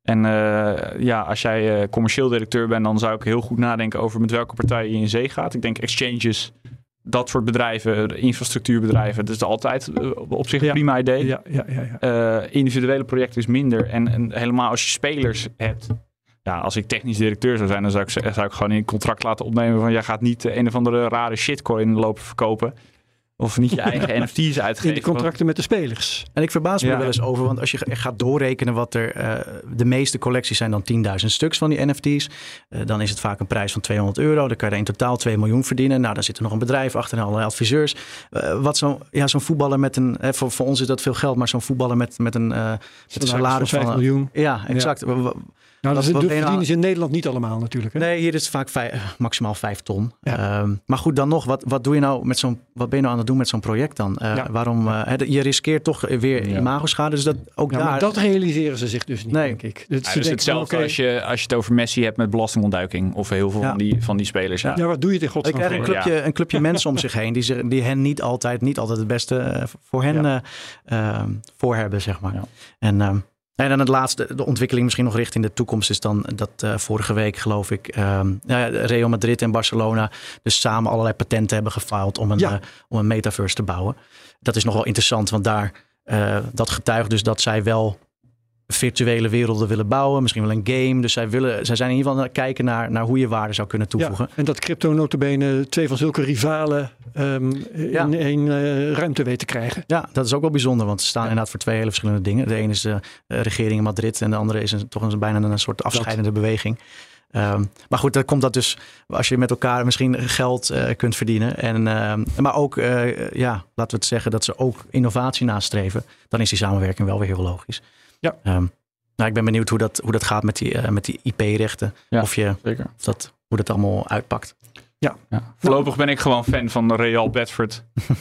En uh, ja, als jij uh, commercieel directeur bent, dan zou ik heel goed nadenken over met welke partij je in zee gaat. Ik denk exchanges, dat soort bedrijven, infrastructuurbedrijven, dat is altijd uh, op zich een ja. prima idee. Ja, ja, ja, ja. Uh, individuele projecten is minder. En, en helemaal als je spelers hebt. Ja, als ik technisch directeur zou zijn, dan zou ik, zou ik gewoon in een contract laten opnemen van jij gaat niet een of andere rare shitcoin lopen verkopen. Of niet je eigen N F T's uitgeven. In de contracten met de spelers. En ik verbaas me ja. er wel eens over. Want als je gaat doorrekenen wat er... Uh, de meeste collecties zijn dan tienduizend stuks van die N F T's. Uh, dan is het vaak een prijs van tweehonderd euro. Dan kan je er in totaal twee miljoen verdienen. Nou, dan zit er nog een bedrijf achter en allerlei adviseurs. Uh, wat zo'n ja, zo'n voetballer met een... Hè, voor, voor ons is dat veel geld. Maar zo'n voetballer met, met een, uh, met een salaris van... vijf miljoen. Ja, exact. Ja. Nou, dat, dat verdienen nou, ze in Nederland niet allemaal natuurlijk. Hè? Nee, hier is het vaak vijf, maximaal vijf ton. Ja. Um, maar goed, dan nog, wat, wat doe je nou met zo'n, wat ben je nou aan het doen met zo'n project dan? Uh, ja. Waarom? Uh, je riskeert toch weer ja. imagoschade. Dus dat ook ja, daar. Maar dat realiseren ze zich dus niet, nee. denk ik. Dus ja, dus hetzelfde okay. als, je, als je het over Messi hebt met belastingontduiking of heel veel ja. van, die, van die spelers. Ja, ja wat doe je in godsnaam? Ik krijg een clubje, ja. een clubje mensen om zich heen die, zich, die hen niet altijd, niet altijd het beste uh, voor hen ja. uh, uh, voor hebben, zeg maar. Ja. En um, En dan het laatste, de ontwikkeling misschien nog richting de toekomst is dan dat uh, vorige week geloof ik um, ja, Real Madrid en Barcelona dus samen allerlei patenten hebben gefiled om een, ja. uh, om een metaverse te bouwen. Dat is nog wel interessant, want daar uh, dat getuigt dus dat zij wel virtuele werelden willen bouwen, misschien wel een game. Dus zij, willen, zij zijn in ieder geval aan het kijken naar, naar hoe je waarde zou kunnen toevoegen. Ja, en dat crypto notabene twee van zulke rivalen um, ja. in één uh, ruimte weet te krijgen. Ja, dat is ook wel bijzonder, want ze staan ja. inderdaad voor twee hele verschillende dingen. De ene is de uh, regering in Madrid en de andere is een, toch een, bijna een soort afscheidende dat. beweging. Um, maar goed, dan komt dat dus als je met elkaar misschien geld uh, kunt verdienen. En, uh, maar ook, uh, ja, laten we het zeggen dat ze ook innovatie nastreven. Dan is die samenwerking wel weer heel logisch. Ja. Um, nou, ik ben benieuwd hoe dat, hoe dat gaat met die, uh, met die I P-rechten. Ja, of je, zeker. Of dat, hoe dat allemaal uitpakt. Ja. ja. Voorlopig ben ik gewoon fan van Real Bedford.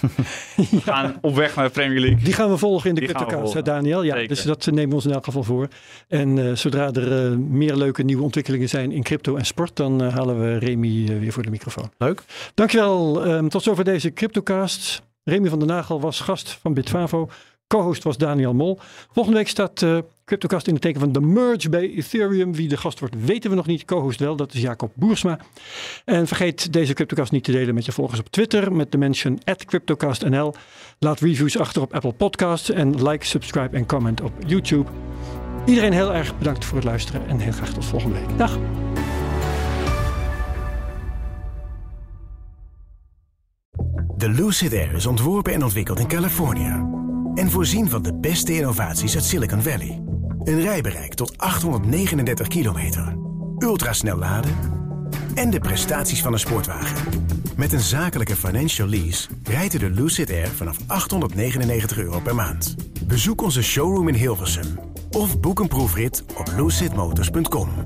We gaan op weg naar de Premier League. Die gaan we volgen in de CryptoCast, Daniel. Ja, zeker. Dus dat nemen we ons in elk geval voor. En uh, zodra er uh, meer leuke nieuwe ontwikkelingen zijn in crypto en sport, dan uh, halen we Remy uh, weer voor de microfoon. Leuk. Dankjewel. Um, tot zover deze CryptoCast. Remy van der Nagel was gast van Bitfavo. Co-host was Daniel Mol. Volgende week staat uh, CryptoCast in het teken van de merge bij Ethereum. Wie de gast wordt weten we nog niet. Co-host wel, dat is Jacob Boersma. En vergeet deze CryptoCast niet te delen met je volgers op Twitter met de mention at CryptoCastNL. Laat reviews achter op Apple Podcasts en like, subscribe en comment op YouTube. Iedereen heel erg bedankt voor het luisteren en heel graag tot volgende week. Dag! De Lucid Air is ontworpen en ontwikkeld in Californië. En voorzien van de beste innovaties uit Silicon Valley. Een rijbereik tot achthonderdnegenendertig kilometer. Ultrasnel laden. En de prestaties van een sportwagen. Met een zakelijke financial lease rijdt u de Lucid Air vanaf achthonderdnegenennegentig euro per maand. Bezoek onze showroom in Hilversum. Of boek een proefrit op lucid motors punt com.